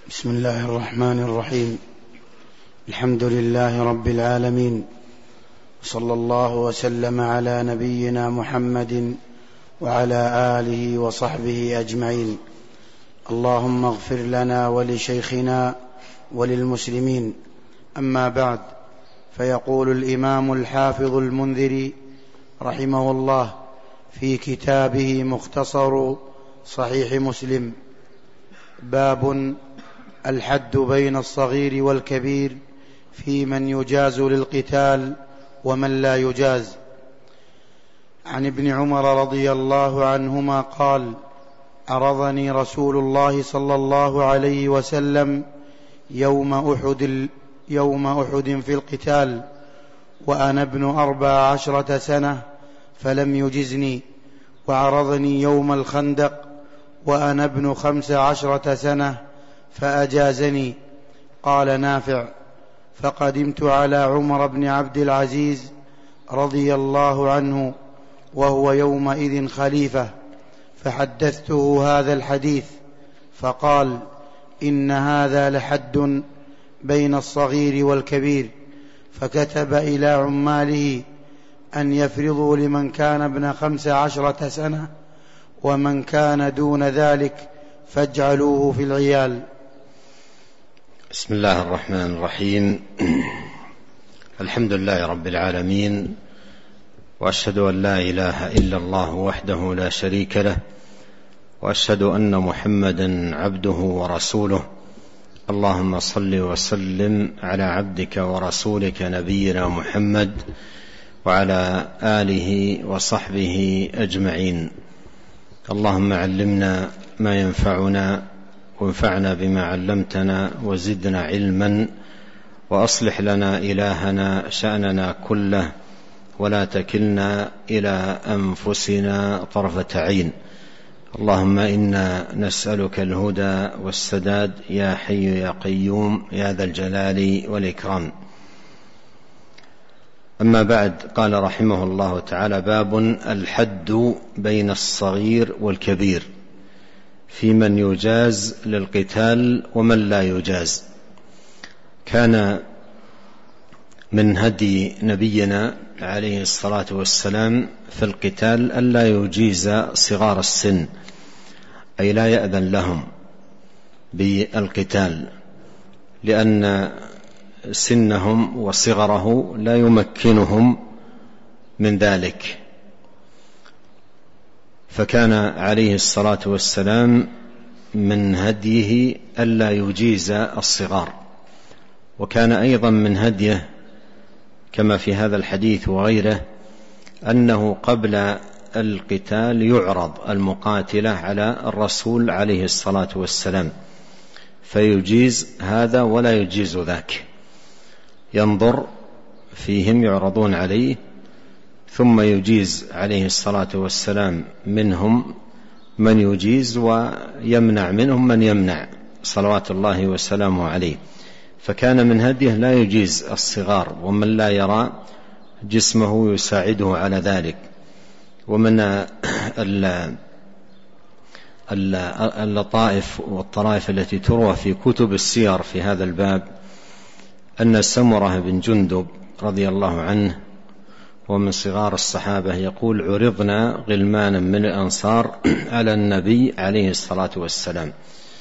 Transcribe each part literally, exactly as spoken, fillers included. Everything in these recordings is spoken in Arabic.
بسم الله الرحمن الرحيم. الحمد لله رب العالمين، صلى الله وسلم على نبينا محمد وعلى آله وصحبه أجمعين. اللهم اغفر لنا ولشيخنا وللمسلمين. أما بعد، فيقول الإمام الحافظ المنذري رحمه الله في كتابه مختصر صحيح مسلم: باب الحد بين الصغير والكبير في من يجاز للقتال ومن لا يجاز. عن ابن عمر رضي الله عنهما قال: عرضني رسول الله صلى الله عليه وسلم يوم أحد, يوم أحد في القتال وأنا ابن أربع عشرة سنة فلم يجزني، وعرضني يوم الخندق وأنا ابن خمس عشرة سنة فأجازني. قال نافع: فقدمت على عمر بن عبد العزيز رضي الله عنه وهو يومئذ خليفة، فحدثته هذا الحديث، فقال: إن هذا لحد بين الصغير والكبير. فكتب إلى عماله أن يفرضوا لمن كان ابن خمس عشرة سنة، ومن كان دون ذلك فاجعلوه في العيال. بسم الله الرحمن الرحيم. الحمد لله رب العالمين، وأشهد أن لا إله إلا الله وحده لا شريك له، وأشهد أن محمدا عبده ورسوله. اللهم صل وسلم على عبدك ورسولك نبينا محمد وعلى آله وصحبه أجمعين. اللهم علمنا ما ينفعنا وانفعنا بما علمتنا وزدنا علما، وأصلح لنا إلهنا شأننا كله، ولا تكلنا إلى أنفسنا طرفة عين. اللهم إنا نسألك الهدى والسداد يا حي يا قيوم يا ذا الجلال والإكرام. أما بعد، قال رحمه الله تعالى: باب الحد بين الصغير والكبير في من يجاز للقتال ومن لا يجاز. كان من هدي نبينا عليه الصلاة والسلام في القتال ألا يجيز صغار السن، أي لا يأذن لهم بالقتال، لأن سنهم وصغره لا يمكنهم من ذلك. فكان عليه الصلاة والسلام من هديه ألا يجيز الصغار. وكان أيضا من هديه كما في هذا الحديث وغيره أنه قبل القتال يعرض المقاتلة على الرسول عليه الصلاة والسلام، فيجيز هذا ولا يجيز ذاك، ينظر فيهم يعرضون عليه، ثم يجيز عليه الصلاة والسلام منهم من يجيز ويمنع منهم من يمنع صلوات الله وسلامه عليه. فكان من هديه لا يجيز الصغار ومن لا يرى جسمه يساعده على ذلك. ومن اللطائف والطرائف التي تروى في كتب السير في هذا الباب أن سمرة بن جندب رضي الله عنه ومن صغار الصحابة يقول: عرضنا غلمانا من الأنصار على النبي عليه الصلاة والسلام،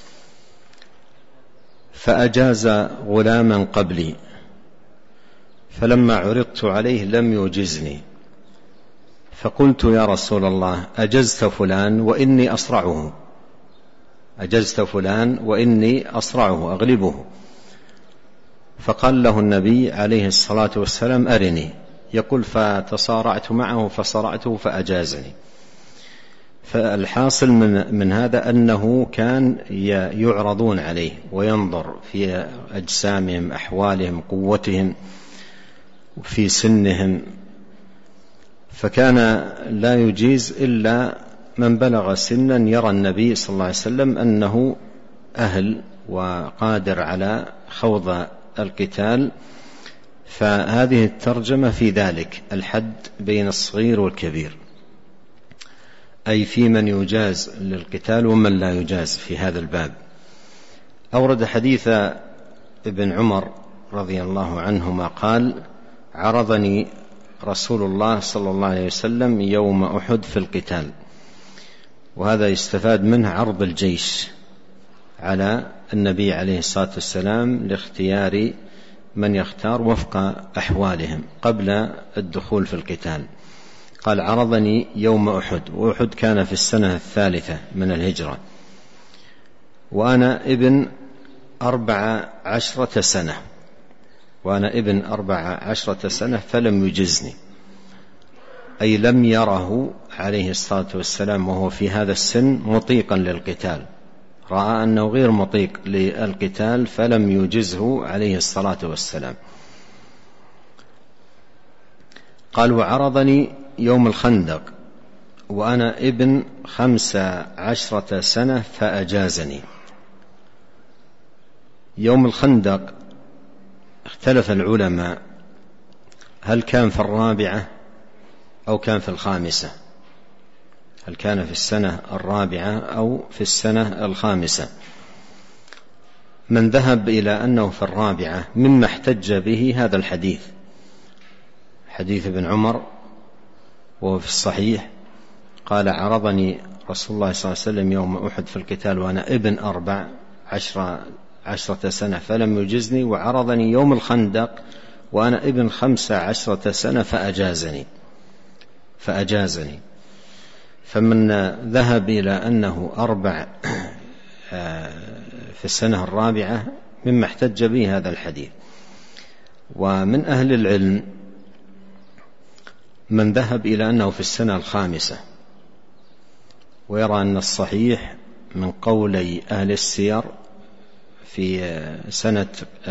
فأجاز غلاما قبلي، فلما عرضت عليه لم يجزني، فقلت: يا رسول الله، أجزت فلان وإني أصرعه، أجزت فلان وإني أصرعه أغلبه. فقال له النبي عليه الصلاة والسلام: أرني. يقول: فتصارعت معه فصرعته فأجازني. فالحاصل من, من هذا أنه كان يعرضون عليه وينظر في أجسامهم، أحوالهم، قوتهم، في سنهم، فكان لا يجيز إلا من بلغ سنا يرى النبي صلى الله عليه وسلم أنه أهل وقادر على خوض القتال. فهذه الترجمة في ذلك الحد بين الصغير والكبير، أي في من يجاز للقتال ومن لا يجاز في هذا الباب. أورد حديث ابن عمر رضي الله عنهما قال: عرضني رسول الله صلى الله عليه وسلم يوم أحد في القتال. وهذا يستفاد منه عرض الجيش على النبي عليه الصلاة والسلام لاختيار من يختار وفق أحوالهم قبل الدخول في القتال. قال: عرضني يوم أحد، وأحد كان في السنة الثالثة من الهجرة، وأنا ابن أربع عشرة سنة وأنا ابن أربع عشرة سنة فلم يجزني، أي لم يره عليه الصلاة والسلام وهو في هذا السن مطيقا للقتال، رأى أنه غير مطيق للقتال فلم يجزه عليه الصلاة والسلام. قال: وعرضني يوم الخندق وأنا ابن خمس عشرة سنة فأجازني. يوم الخندق اختلف العلماء هل كان في الرابعة أو كان في الخامسة، هل كان في السنة الرابعة أو في السنة الخامسة. من ذهب إلى أنه في الرابعة مما احتج به هذا الحديث، حديث ابن عمر وهو في الصحيح، قال: عرضني رسول الله صلى الله عليه وسلم يوم أحد في القتال وأنا ابن أربع عشرة, عشرة سنة فلم يجزني، وعرضني يوم الخندق وأنا ابن خمس عشرة سنة فأجازني فأجازني فمن ذهب إلى أنه أربع في السنة الرابعة مما احتج به هذا الحديث. ومن أهل العلم من ذهب إلى أنه في السنة الخامسة، ويرى أن الصحيح من قولي أهل السير في سنة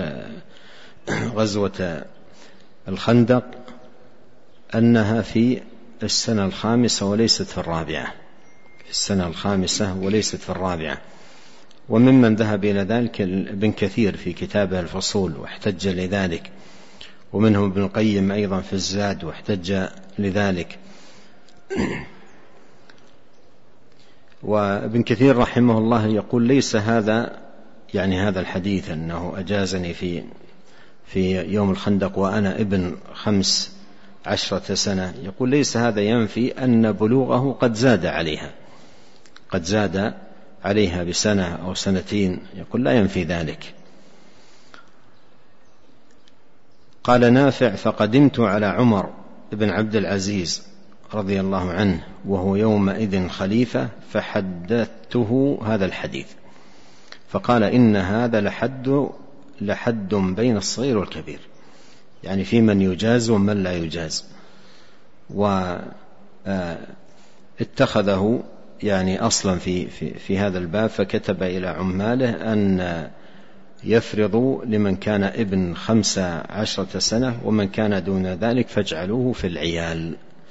غزوة الخندق أنها في السنة الخامسة وليست في الرابعة، في السنة الخامسة وليست في الرابعة. وممن ذهب إلى ذلك ابن كثير في كتابه الفصول واحتج لذلك، ومنهم ابن القيم أيضا في الزاد واحتج لذلك. وابن كثير رحمه الله يقول: ليس هذا يعني هذا الحديث أنه أجازني في في يوم الخندق وأنا ابن خمس عشرة سنة، يقول ليس هذا ينفي أن بلوغه قد زاد عليها قد زاد عليها بسنة أو سنتين، يقول لا ينفي ذلك. قال نافع: فقدمت على عمر بن عبد العزيز رضي الله عنه وهو يومئذ خليفة فحدثته هذا الحديث، فقال: إن هذا لحد لحد بين الصغير والكبير، يعني في من يجاز ومن لا يجاز. واتخذه يعني أصلا في, في, في هذا الباب، فكتب إلى عماله أن يفرضوا لمن كان ابن خمس عشرة سنة، ومن كان دون ذلك فاجعلوه في العيال.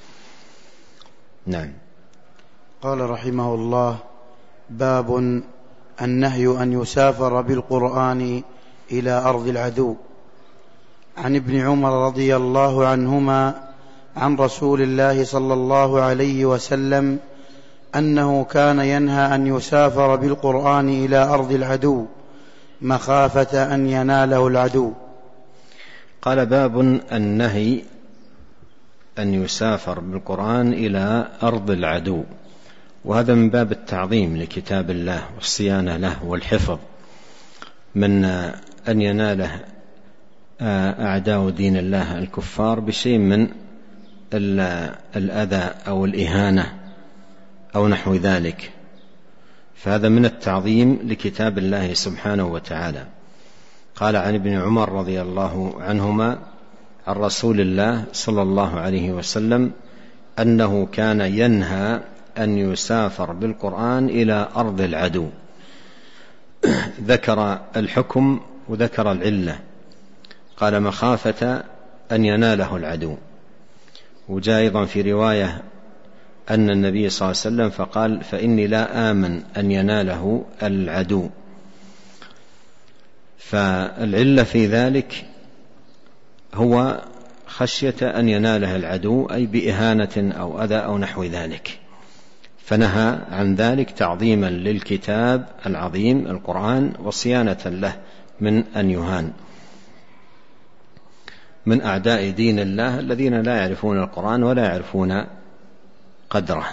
نعم. قال رحمه الله: باب النهي أن يسافر بالقرآن إلى أرض العدو. عن ابن عمر رضي الله عنهما عن رسول الله صلى الله عليه وسلم أنه كان ينهى أن يسافر بالقرآن إلى أرض العدو مخافة أن يناله العدو. قال: باب النهي أن يسافر بالقرآن إلى أرض العدو، وهذا من باب التعظيم لكتاب الله والصيانة له والحفظ من أن يناله أعداء دين الله الكفار بشيء من الأذى أو الإهانة أو نحو ذلك، فهذا من التعظيم لكتاب الله سبحانه وتعالى. قال عن ابن عمر رضي الله عنهما عن رسول الله صلى الله عليه وسلم أنه كان ينهى أن يسافر بالقرآن إلى أرض العدو. ذكر الحكم وذكر العلة، قال مخافة أن يناله العدو. وجاء أيضا في رواية أن النبي صلى الله عليه وسلم فقال: فإني لا آمن أن يناله العدو. فالعلة في ذلك هو خشية أن يناله العدو، أي بإهانة أو أذى أو نحو ذلك، فنهى عن ذلك تعظيما للكتاب العظيم القرآن وصيانة له من أن يهان من أعداء دين الله الذين لا يعرفون القرآن ولا يعرفون قدره.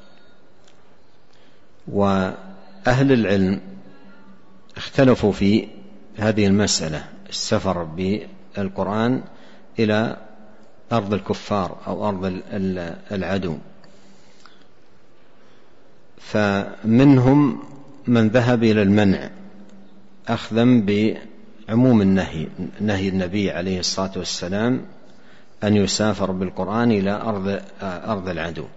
وأهل العلم اختلفوا في هذه المسألة، السفر بالقرآن إلى أرض الكفار أو أرض العدو، فمنهم من ذهب إلى المنع أخذا بعموم النهي، نهي النبي عليه الصلاة والسلام أن يسافر بالقرآن إلى أرض, أرض العدو،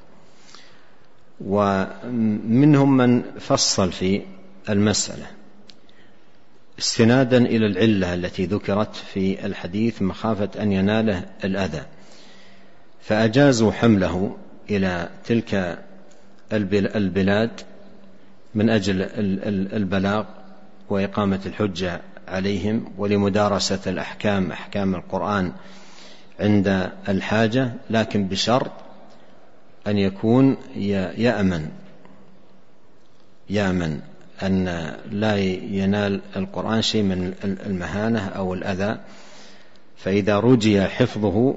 ومنهم من فصل في المسألة استنادا إلى العلة التي ذكرت في الحديث مخافة أن يناله الأذى، فأجازوا حمله إلى تلك البلاد من أجل البلاغ وإقامة الحجة عليهم ولمدارسة الأحكام أحكام القرآن عند الحاجة، لكن بشرط أن يكون يأمن يأمن أن لا ينال القرآن شيء من المهانة أو الأذى، فإذا رجي حفظه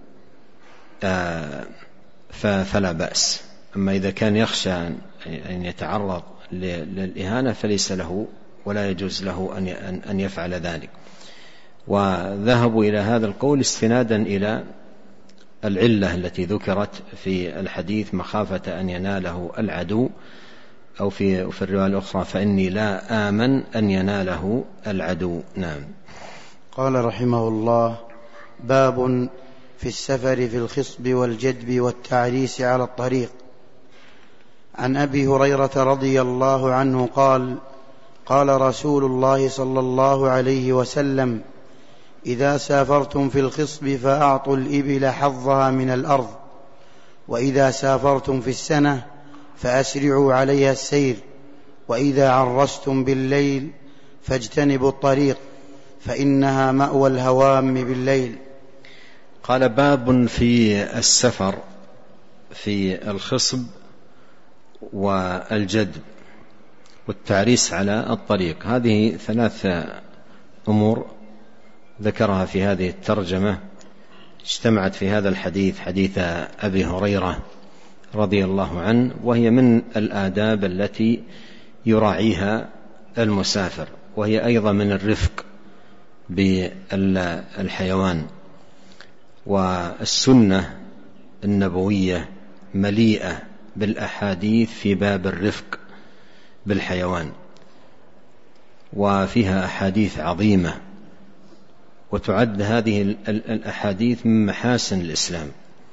فلا بأس. أما إذا كان يخشى أن يتعرض للإهانة فليس له ولا يجوز له أن يفعل ذلك. وذهبوا إلى هذا القول استنادا إلى العلة التي ذكرت في الحديث مخافة أن يناله العدو، أو في, في الرواية الأخرى فإني لا آمن أن يناله العدو. نعم. قال رحمه الله: باب في السفر في الخصب والجدب والتعريس على الطريق. عن أبي هريرة رضي الله عنه قال: قال رسول الله صلى الله عليه وسلم: إذا سافرتم في الخصب فأعطوا الإبل حظها من الأرض، وإذا سافرتم في السنة فأسرعوا عليها السير، وإذا عرستم بالليل فاجتنبوا الطريق فإنها مأوى الهوام بالليل. قال: باب في السفر في الخصب والجدب والتعريس على الطريق. هذه ثلاث أمور ذكرها في هذه الترجمة اجتمعت في هذا الحديث، حديث أبي هريرة رضي الله عنه، وهي من الآداب التي يراعيها المسافر، وهي أيضا من الرفق بالحيوان. والسنة النبوية مليئة بالأحاديث في باب الرفق بالحيوان، وفيها أحاديث عظيمة، وتعد هذه الأحاديث من محاسن الإسلام.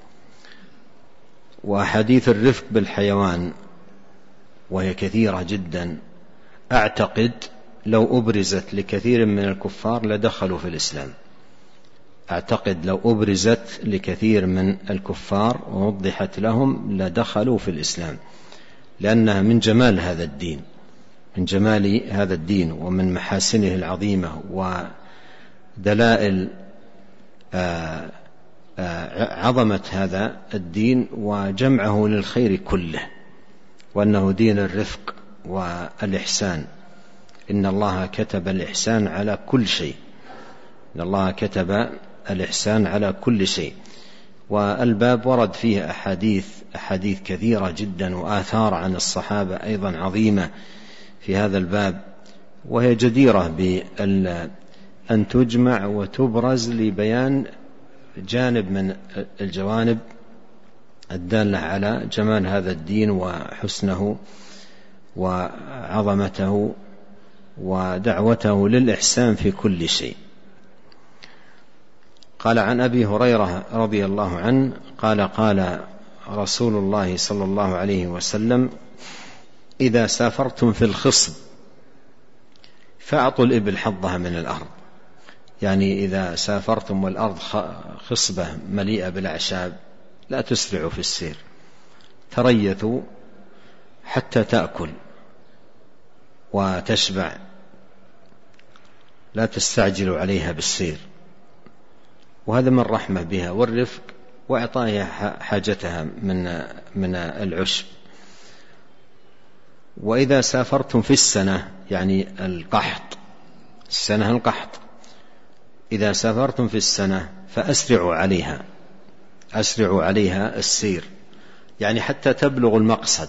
وأحاديث الرفق بالحيوان وهي كثيرة جدا، أعتقد لو أبرزت لكثير من الكفار لدخلوا في الإسلام. أعتقد لو أبرزت لكثير من الكفار ووضحت لهم لدخلوا في الإسلام، لأنها من جمال هذا الدين، من جمال هذا الدين ومن محاسنه العظيمة ودلائل عظمة هذا الدين وجمعه للخير كله، وأنه دين الرفق والإحسان. إن الله كتب الإحسان على كل شيء، إن الله كتب الإحسان على كل شيء. والباب ورد فيه أحاديث أحاديث كثيرة جدا، وآثار عن الصحابة أيضا عظيمة في هذا الباب، وهي جديرة بأن تجمع وتبرز لبيان جانب من الجوانب الدالة على جمال هذا الدين وحسنه وعظمته ودعوته للإحسان في كل شيء. قال: عن أبي هريرة رضي الله عنه قال: قال رسول الله صلى الله عليه وسلم: إذا سافرتم في الخصب فأعطوا الإبل حظها من الأرض. يعني إذا سافرتم والأرض خصبة مليئة بالأعشاب لا تسرعوا في السير، تريثوا حتى تأكل وتشبع، لا تستعجلوا عليها بالسير. وهذا من رحمة بها والرفق وإعطائها حاجتها من من العشب. وإذا سافرتم في السنة يعني القحط، السنة القحط، إذا سافرتم في السنة فأسرعوا عليها، أسرعوا عليها السير، يعني حتى تبلغوا المقصد.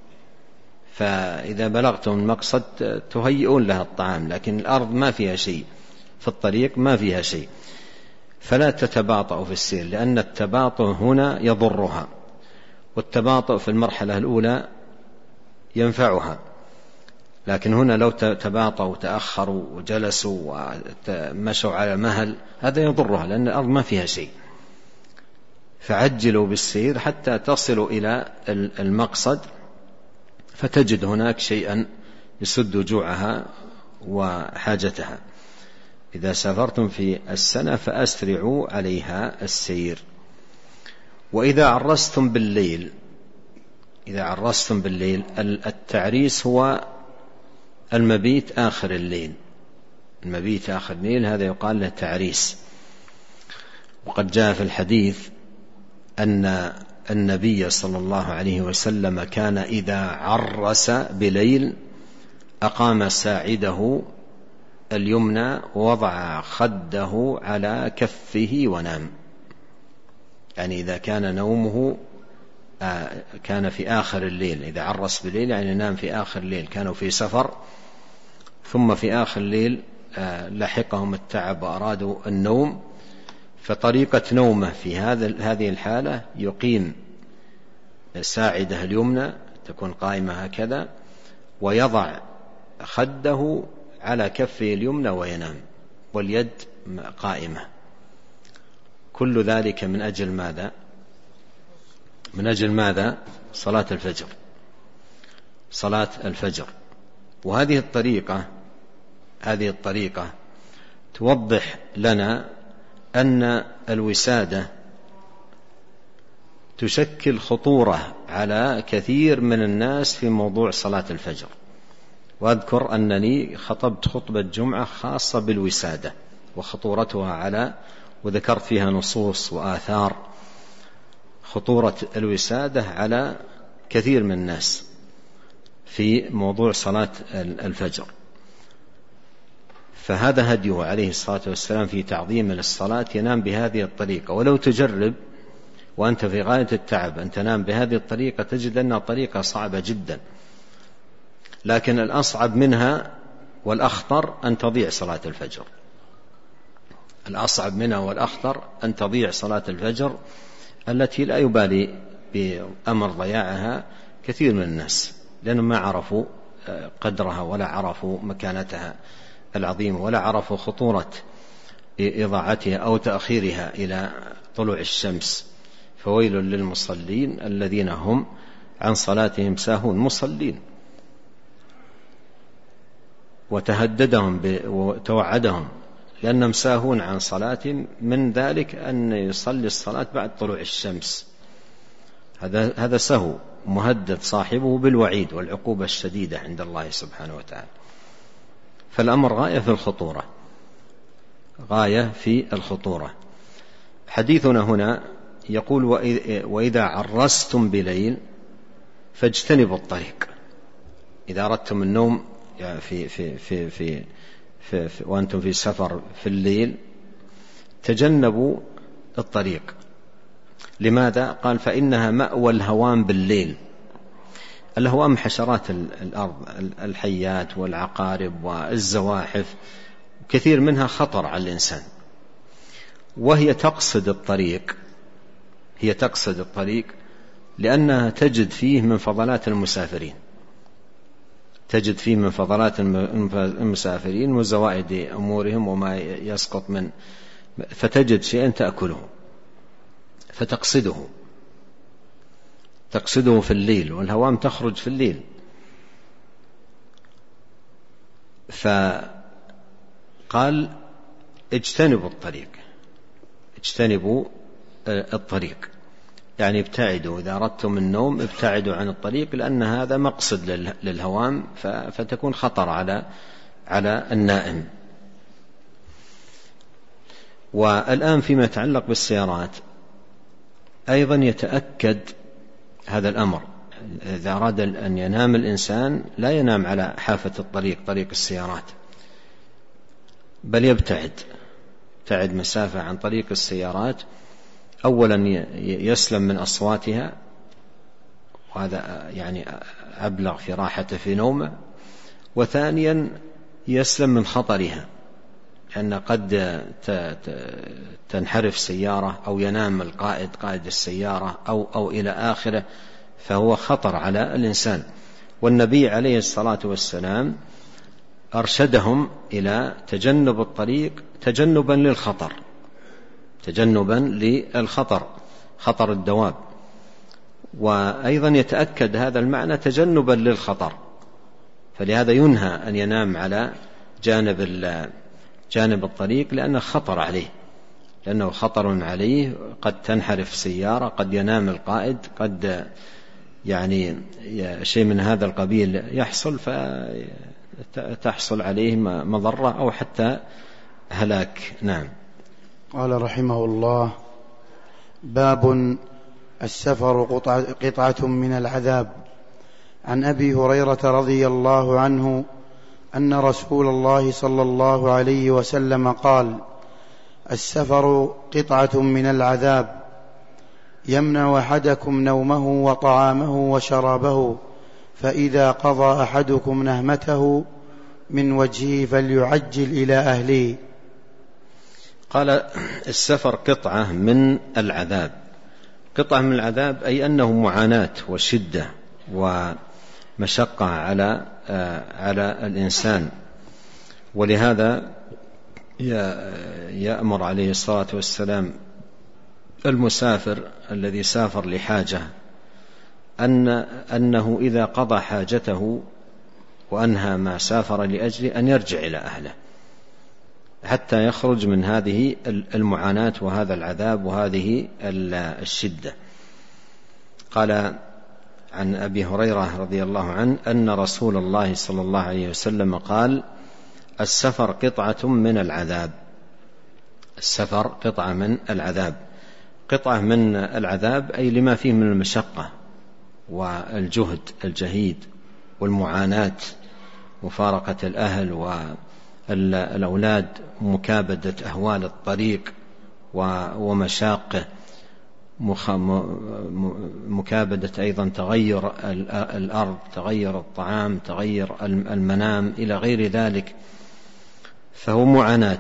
فإذا بلغتم المقصد تهيئون لها الطعام، لكن الأرض ما فيها شيء، في الطريق ما فيها شيء، فلا تتباطؤوا في السير، لأن التباطؤ هنا يضرها، والتباطؤ في المرحلة الأولى ينفعها، لكن هنا لو تباطؤوا وتأخروا وجلسوا ومشوا على مهل هذا يضرها، لأن الأرض ما فيها شيء. فعجلوا بالسير حتى تصلوا إلى المقصد، فتجد هناك شيئا يسد جوعها وحاجتها. إذا سافرتم في السنة فأسرعوا عليها السير. وإذا عرستم بالليل، إذا عرستم بالليل، التعريس هو المبيت آخر الليل، المبيت آخر الليل هذا يقال له تعريس. وقد جاء في الحديث أن النبي صلى الله عليه وسلم كان إذا عرس بليل أقام ساعده اليمنى ووضع خده على كفه ونام، يعني إذا كان نومه كان في آخر الليل، إذا عرس بالليل يعني نام في آخر الليل، كانوا في سفر ثم في آخر الليل لحقهم التعب وأرادوا النوم، فطريقة نومه في هذه الحالة يقيم ساعده اليمنى تكون قائمة هكذا، ويضع خده على كفه اليمنى وينام، واليد قائمة. كل ذلك من أجل ماذا؟ من أجل ماذا؟ صلاة الفجر، صلاة الفجر. وهذه الطريقة هذه الطريقة توضح لنا أن الوسادة تشكل خطورة على كثير من الناس في موضوع صلاة الفجر. وأذكر أنني خطبت خطبة جمعة خاصة بالوسادة وخطورتها على، وذكرت فيها نصوص وآثار خطورة الوسادة على كثير من الناس في موضوع صلاة الفجر. فهذا هديه عليه الصلاة والسلام في تعظيم للصلاة، ينام بهذه الطريقة. ولو تجرب وأنت في غاية التعب أن تنام بهذه الطريقة تجد أنها طريقة صعبة جدا، لكن الأصعب منها والأخطر أن تضيع صلاة الفجر. الأصعب منها والأخطر أن تضيع صلاة الفجر التي لا يبالي بأمر ضياعها كثير من الناس، لأنهم ما عرفوا قدرها ولا عرفوا مكانتها العظيمة ولا عرفوا خطورة إضاعتها أو تأخيرها إلى طلوع الشمس. فويل للمصلين الذين هم عن صلاتهم ساهون. مصلين وتهددهم وتوعدهم لأنهم ساهون عن صلاتهم، من ذلك أن يصلي الصلاة بعد طلوع الشمس. هذا هذا سهو مهدد صاحبه بالوعيد والعقوبة الشديدة عند الله سبحانه وتعالى. فالأمر غاية في الخطورة، غاية في الخطورة. حديثنا هنا يقول وإذا عرستم بليل فاجتنبوا الطريق. إذا أردتم النوم في في في في, في, في, في وأنتم في سفر في الليل تجنبوا الطريق. لماذا؟ قال فإنها مأوى الهوام بالليل. الهوام حشرات الأرض، الحيات والعقارب والزواحف، كثير منها خطر على الإنسان، وهي تقصد الطريق هي تقصد الطريق لأنها تجد فيه من فضلات المسافرين تجد فيه من فضلات المسافرين وزوائد أمورهم وما يسقط من، فتجد شيئا تأكله فتقصده تقصده في الليل، والهوام تخرج في الليل. فقال اجتنبوا الطريق اجتنبوا الطريق يعني ابتعدوا. إذا أردتم النوم ابتعدوا عن الطريق، لأن هذا مقصد للهوام فتكون خطر على على النائم. والآن فيما يتعلق بالسيارات أيضا يتأكد هذا الأمر، إذا أراد أن ينام الإنسان لا ينام على حافة الطريق، طريق السيارات، بل يبتعد يبتعد مسافة عن طريق السيارات. أولا يسلم من أصواتها، وهذا يعني أبلغ في راحته في نومه، وثانيا يسلم من خطرها، لأن قد تنحرف سيارة أو ينام القائد قائد السيارة أو, أو إلى آخره، فهو خطر على الإنسان. والنبي عليه الصلاة والسلام أرشدهم إلى تجنب الطريق تجنبا للخطر، تجنبا للخطر، خطر الدواب. وأيضا يتأكد هذا المعنى تجنبا للخطر، فلهذا ينهى أن ينام على جانب جانب الطريق، لأنه خطر عليه، لأنه خطر عليه، قد تنحرف سيارة، قد ينام القائد، قد يعني شيء من هذا القبيل يحصل، فتحصل عليه مضرة أو حتى هلاك. نعم. قال رحمه الله: باب السفر قطعة من العذاب. عن أبي هريرة رضي الله عنه أن رسول الله صلى الله عليه وسلم قال: السفر قطعة من العذاب، يمنع أحدكم نومه وطعامه وشرابه، فإذا قضى أحدكم نهمته من وجهه فليعجل إلى أهله. قال: السفر قطعة من العذاب. قطعة من العذاب أي أنه معاناة وشدة ومشقة على على الإنسان، ولهذا يأمر عليه الصلاة والسلام المسافر الذي سافر لحاجة أن أنه إذا قضى حاجته وأنهى ما سافر لأجله أن يرجع إلى أهله حتى يخرج من هذه المعاناة وهذا العذاب وهذه الشدة. قال عن أبي هريرة رضي الله عنه أن رسول الله صلى الله عليه وسلم قال: السفر قطعة من العذاب. السفر قطعة من العذاب. قطعة من العذاب أي لما فيه من المشقة والجهد الجهيد والمعاناة، مفارقة الأهل والأولاد، مكابدة أهوال الطريق ومشاقه، مكابدة أيضا تغير الأرض، تغير الطعام، تغير المنام إلى غير ذلك، فهو معاناة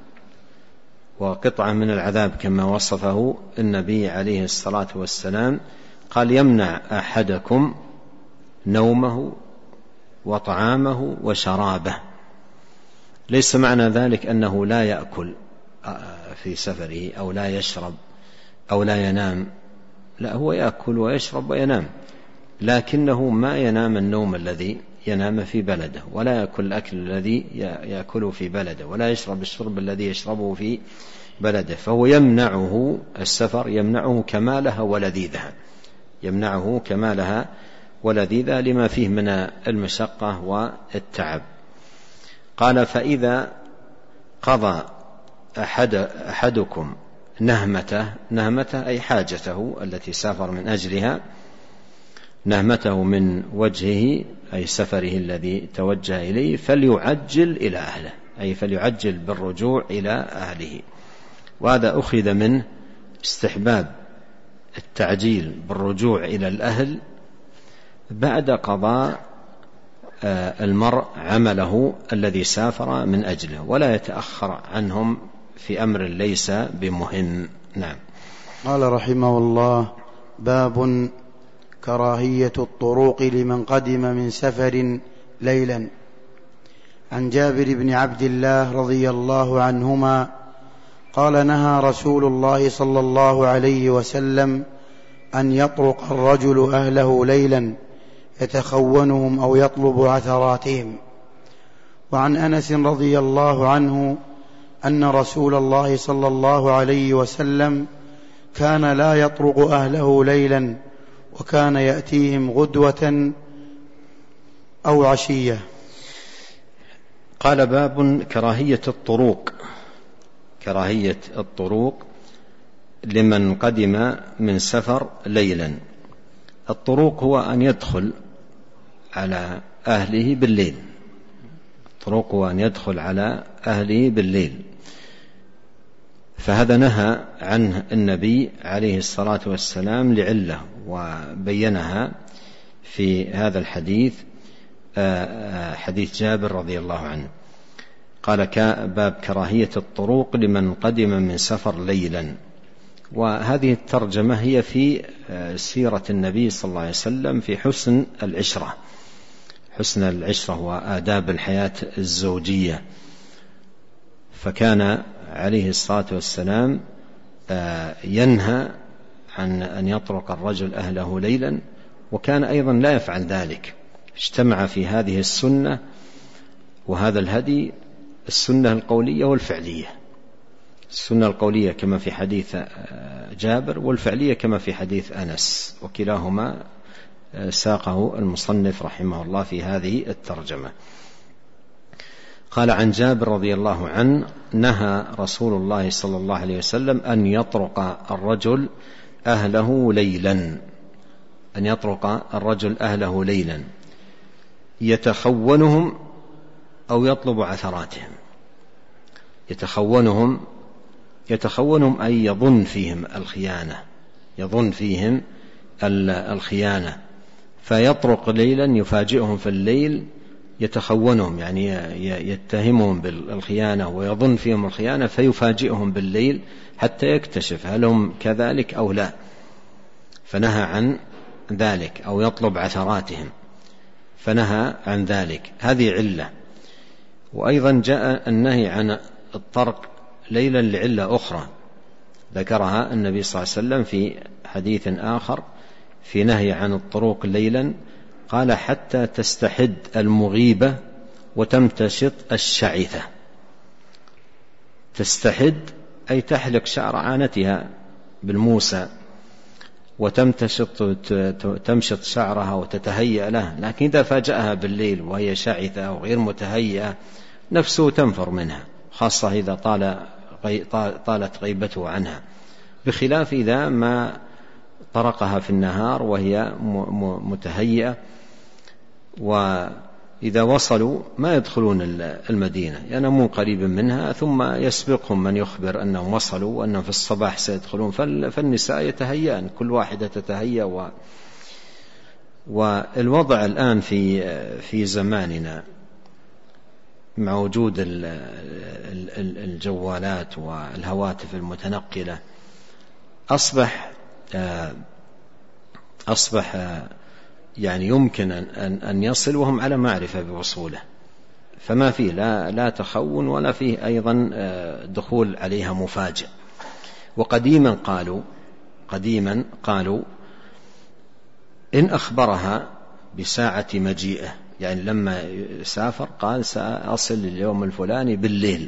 وقطعة من العذاب كما وصفه النبي عليه الصلاة والسلام. قال: يمنع أحدكم نومه وطعامه وشرابه. ليس معنى ذلك أنه لا يأكل في سفره أو لا يشرب أو لا ينام، لا، هو يأكل ويشرب وينام، لكنه ما ينام النوم الذي ينام في بلده، ولا يأكل الأكل الذي يأكله في بلده، ولا يشرب الشرب الذي يشربه في بلده. فهو يمنعه السفر، يمنعه كمالها ولذيذها، يمنعه كمالها ولذيذها لما فيه من المشقة والتعب. قال: فإذا قضى أحد أحدكم نهمته. نهمته أي حاجته التي سافر من أجلها، نهمته من وجهه أي سفره الذي توجه إليه، فليعجل إلى أهله، أي فليعجل بالرجوع إلى أهله. وهذا أخذ منه استحباب التعجيل بالرجوع إلى الأهل بعد قضاء المرء عمله الذي سافر من أجله، ولا يتأخر عنهم في أمر ليس بمهم. نعم. قال رحمه الله: باب كراهية الطروق لمن قدم من سفر ليلا. عن جابر بن عبد الله رضي الله عنهما قال: نهى رسول الله صلى الله عليه وسلم أن يطرق الرجل أهله ليلا يتخونهم أو يطلب عثراتهم. وعن أنس رضي الله عنه أن رسول الله صلى الله عليه وسلم كان لا يطرق أهله ليلا، وكان يأتيهم غدوة أو عشية. قال: باب كراهية الطروق. كراهية الطروق لمن قدم من سفر ليلا. الطروق هو أن يدخل على أهله بالليل، الطروق هو أن يدخل على أهله بالليل، فهذا نهى عنه النبي عليه الصلاة والسلام لعلة وبينها في هذا الحديث، حديث جابر رضي الله عنه قال: باب كراهية الطروق لمن قدم من سفر ليلا. وهذه الترجمة هي في سيرة النبي صلى الله عليه وسلم في حسن العشرة، حسن العشرة وآداب الحياة الزوجية. فكان عليه الصلاة والسلام ينهى عن أن يطرق الرجل أهله ليلا، وكان أيضا لا يفعل ذلك. اجتمع في هذه السنة وهذا الهدي السنة القولية والفعلية، السنة القولية كما في حديث جابر، والفعلية كما في حديث أنس، وكلاهما ساقه المصنف رحمه الله في هذه الترجمة. قال: عن جابر رضي الله عنه: نهى رسول الله صلى الله عليه وسلم أن يطرق الرجل أهله ليلا، أن يطرق الرجل أهله ليلا يتخونهم أو يطلب عثراتهم. يتخونهم يتخونهم أي يظن فيهم الخيانة، يظن فيهم الخيانة، فيطرق ليلا يفاجئهم في الليل، يتخونهم يعني يتهمهم بالخيانة ويظن فيهم الخيانة، فيفاجئهم بالليل حتى يكتشف هل هم كذلك أو لا، فنهى عن ذلك، أو يطلب عثراتهم فنهى عن ذلك. هذه علة. وأيضا جاء النهي عن الطرق ليلا لعلة أخرى ذكرها النبي صلى الله عليه وسلم في حديث آخر في نهي عن الطرق ليلا، قال: حتى تستحد المغيبة وتمتشط الشعثة. تستحد أي تحلق شعر عانتها بالموسى، وتمتشط تمشط شعرها وتتهيأ له، لكن إذا فاجأها بالليل وهي شعثة وغير متهيئة نفسه تنفر منها، خاصة إذا طال طالت غيبته عنها، بخلاف إذا ما طرقها في النهار وهي متهيئة. وإذا وصلوا ما يدخلون المدينة، ينامون قريبا منها، ثم يسبقهم من يخبر أنهم وصلوا وأنهم في الصباح سيدخلون، فالنساء يتهيئن، كل واحدة تتهيأ. و والوضع الآن في في زماننا مع وجود الجوالات والهواتف المتنقلة أصبح أصبح يعني يمكن أن يصل وهم على معرفة بوصوله، فما فيه لا, لا تخون ولا فيه أيضا دخول عليها مفاجئ. وقديما قالوا قديما قالوا إن أخبرها بساعة مجيئه، يعني لما سافر قال: سأصل اليوم الفلاني بالليل،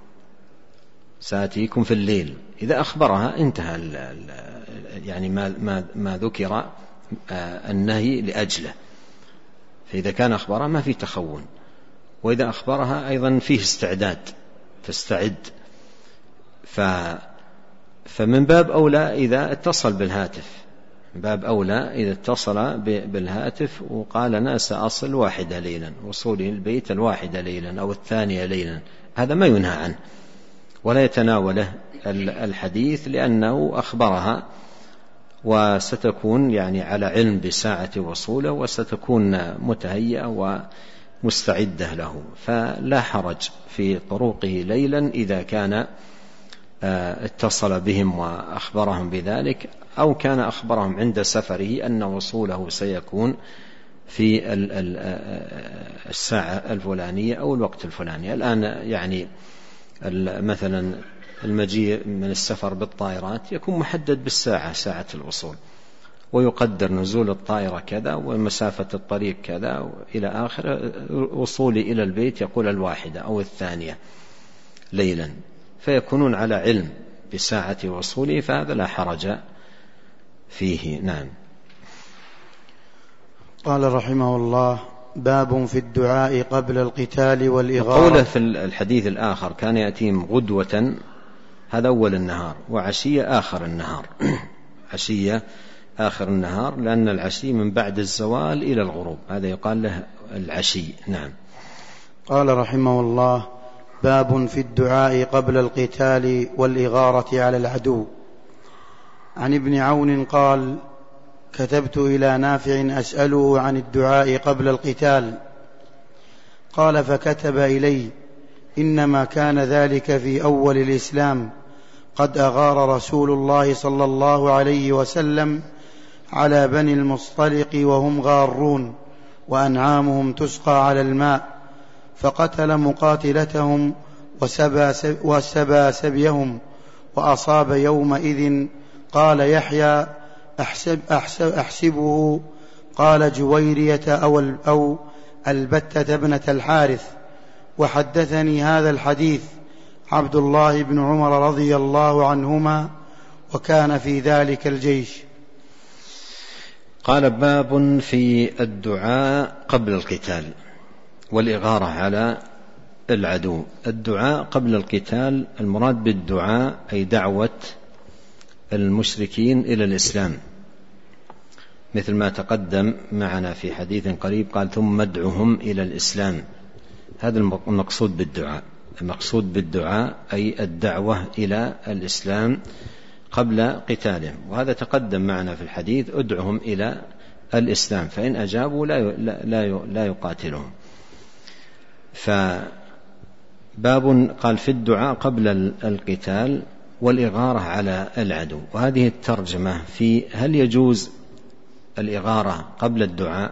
سأتيكم في الليل. إذا أخبرها انتهى يعني ما, ما, ما ذكر النهي لأجله، فإذا كان أخبرها ما في تخون، وإذا أخبرها أيضا فيه استعداد، تستعد. ف فمن باب أولى إذا اتصل بالهاتف، من باب أولى إذا اتصل بالهاتف وقال: أنا سأصل واحدة ليلا، وصولي البيت الواحدة ليلا أو الثانية ليلا، هذا ما ينهى عنه ولا يتناوله الحديث، لأنه أخبرها وستكون يعني على علم بساعة وصوله، وستكون متهيئة ومستعدة له، فلا حرج في طرقه ليلا إذا كان اتصل بهم وأخبرهم بذلك، أو كان أخبرهم عند سفره أن وصوله سيكون في الساعة الفلانية أو الوقت الفلاني. الآن يعني مثلا المجيء من السفر بالطائرات يكون محدد بالساعة، ساعة الوصول، ويقدر نزول الطائرة كذا ومسافة الطريق كذا إلى آخر، وصولي إلى البيت يقول الواحدة أو الثانية ليلا، فيكونون على علم بساعة وصوله، فهذا لا حرج فيه. نعم. قال رحمه الله: باب في الدعاء قبل القتال والإغارة. قوله في الحديث الآخر: كان يأتيهم غدوة، هذا أول النهار، وعشية آخر النهار. عشية آخر النهار، لأن العشي من بعد الزوال إلى الغروب، هذا يقال له العشي. نعم. قال رحمه الله: باب في الدعاء قبل القتال والإغارة على العدو. عن ابن عون قال: كتبت إلى نافع أسأله عن الدعاء قبل القتال، قال: فكتب إلي: إنما كان ذلك في أول الإسلام، قد أغار رسول الله صلى الله عليه وسلم على بني المصطلق وهم غارون وأنعامهم تسقى على الماء، فقتل مقاتلتهم وسبى, وسبى سبيهم، وأصاب يومئذ. قال يحيى: أحسب أحسب أحسبه. قال جويرية أو, أو البتة ابنة الحارث. وحدثني هذا الحديث عبد الله بن عمر رضي الله عنهما، وكان في ذلك الجيش. قال: باب في الدعاء قبل القتال والإغارة على العدو. الدعاء قبل القتال، المراد بالدعاء أي دعوة المشركين إلى الإسلام، مثل ما تقدم معنا في حديث قريب، قال: ثم ادعهم إلى الإسلام. هذا المقصود بالدعاء. المقصود بالدعاء أي الدعوة إلى الإسلام قبل قتالهم، وهذا تقدم معنا في الحديث: ادعهم إلى الإسلام، فإن أجابوا لا لا لا يقاتلهم. فباب قال في الدعاء قبل القتال والإغارة على العدو. وهذه الترجمة في هل يجوز الإغارة قبل الدعاء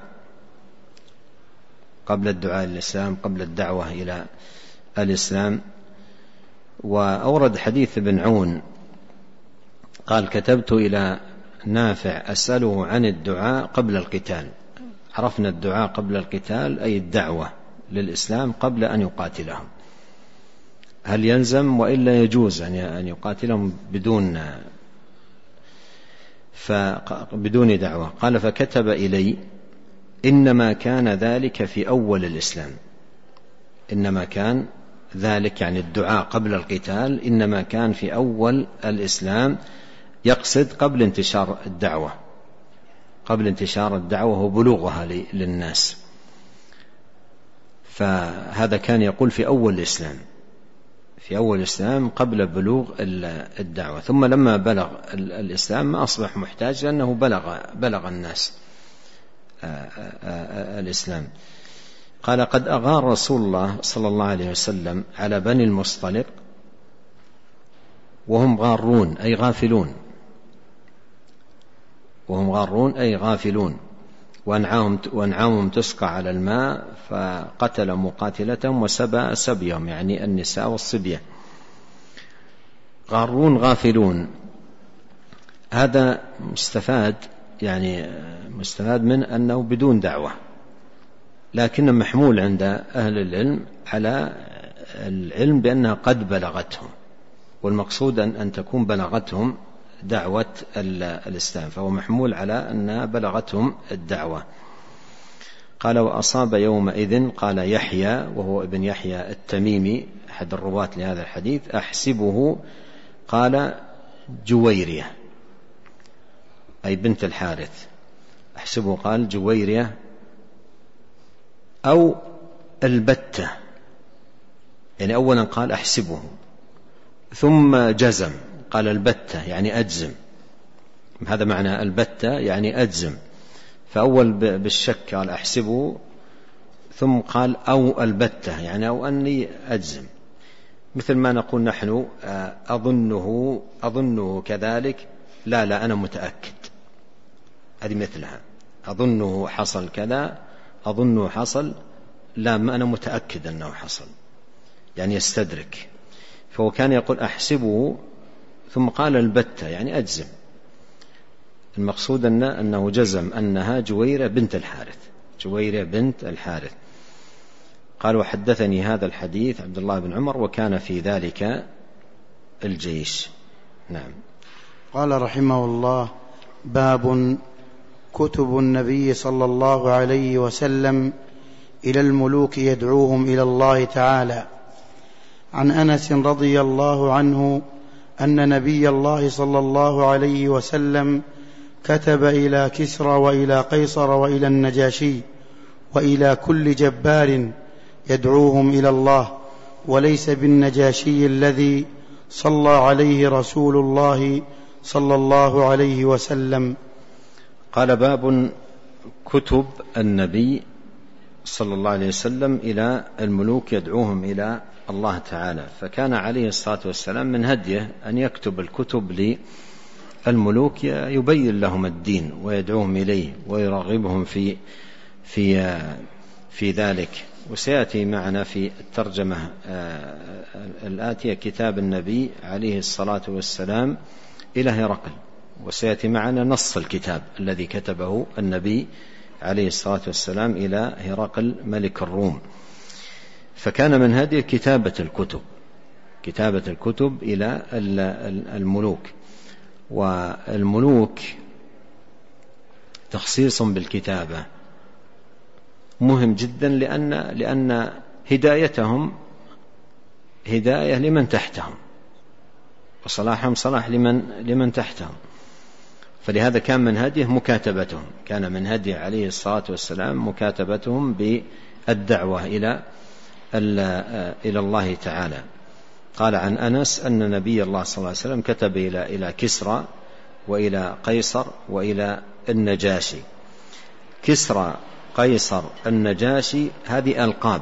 قبل الدعاء الإسلام، قبل الدعوة إلى الإسلام. وأورد حديث ابن عون قال: كتبت إلى نافع أسأله عن الدعاء قبل القتال. عرفنا الدعاء قبل القتال أي الدعوة للإسلام قبل أن يقاتلهم. هل يلزم وإلا يجوز أن يقاتلهم بدون بدون دعوة؟ قال: فكتب إلي: إنما كان ذلك في أول الإسلام. إنما كان ذلك يعني الدعاء قبل القتال إنما كان في أول الإسلام، يقصد قبل انتشار الدعوة قبل انتشار الدعوة وبلوغها للناس. فهذا كان يقول في أول الإسلام في أول الإسلام قبل بلوغ الدعوة. ثم لما بلغ الإسلام ما أصبح محتاج، لأنه بلغ بلغ الناس الإسلام. قال: قد أغار رسول الله صلى الله عليه وسلم على بني المصطلق وهم غارون أي غافلون وهم غارون أي غافلون وأنعامهم, وأنعامهم تسقى على الماء، فقتل مقاتلتهم وسبى سبيهم، يعني النساء والصبية. غارون غافلون، هذا مستفاد يعني مستفاد من أنه بدون دعوة، لكن محمول عند أهل العلم على العلم بأنها قد بلغتهم، والمقصود أن تكون بلغتهم دعوة الإسلام، فهو محمول على أنها بلغتهم الدعوة. قال: وأصاب يومئذ. قال يحيى وهو ابن يحيى التميمي أحد الرواة لهذا الحديث: أحسبه. قال جويرية أي بنت الحارث. أحسبه قال جويرية أو البتة، يعني أولا قال أحسبه ثم جزم قال البتة يعني أجزم، هذا معنى البتة يعني أجزم. فأول بالشك قال أحسبه، ثم قال أو البتة يعني أو أني أجزم، مثل ما نقول نحن أظنه أظنه كذلك، لا لا أنا متأكد، هذه مثلها. أظنه حصل كذا، أظنه حصل، لا ما أنا متأكد أنه حصل، يعني يستدرك. فهو كان يقول أحسبه ثم قال البتة يعني أجزم. المقصود أن أنه جزم أنها جويرة بنت الحارث جويرة بنت الحارث. قال: وحدثني هذا الحديث عبد الله بن عمر وكان في ذلك الجيش. نعم. قال رحمه الله: باب كتب النبي صلى الله عليه وسلم إلى الملوك يدعوهم إلى الله تعالى. عن أنس رضي الله عنه أن نبي الله صلى الله عليه وسلم كتب إلى كسرى وإلى قيصر وإلى النجاشي وإلى كل جبار يدعوهم إلى الله، وليس بالنجاشي الذي صلى عليه رسول الله صلى الله عليه وسلم. قال: باب كتب النبي صلى الله عليه وسلم إلى الملوك يدعوهم إلى الله تعالى. فكان عليه الصلاة والسلام من هديه أن يكتب الكتب للملوك يبين لهم الدين ويدعوهم إليه ويرغبهم في في في ذلك. وسيأتي معنا في الترجمة الآتية كتاب النبي عليه الصلاة والسلام إلى هرقل، وسيأتي معنا نص الكتاب الذي كتبه النبي عليه الصلاة والسلام إلى هرقل ملك الروم. فكان من هذه كتابة الكتب كتابة الكتب إلى الملوك. والملوك تخصيص بالكتابة مهم جدا، لأن, لأن هدايتهم هداية لمن تحتهم، وصلاحهم صلاح لمن, لمن تحتهم. فلهذا كان من هديه مكاتبتهم، كان من هديه عليه الصلاة والسلام مكاتبتهم بالدعوة إلى إلى الله تعالى. قال عن أنس أن نبي الله صلى الله عليه وسلم كتب إلى إلى كسرى وإلى قيصر وإلى النجاشي. كسرى، قيصر، النجاشي، هذه ألقاب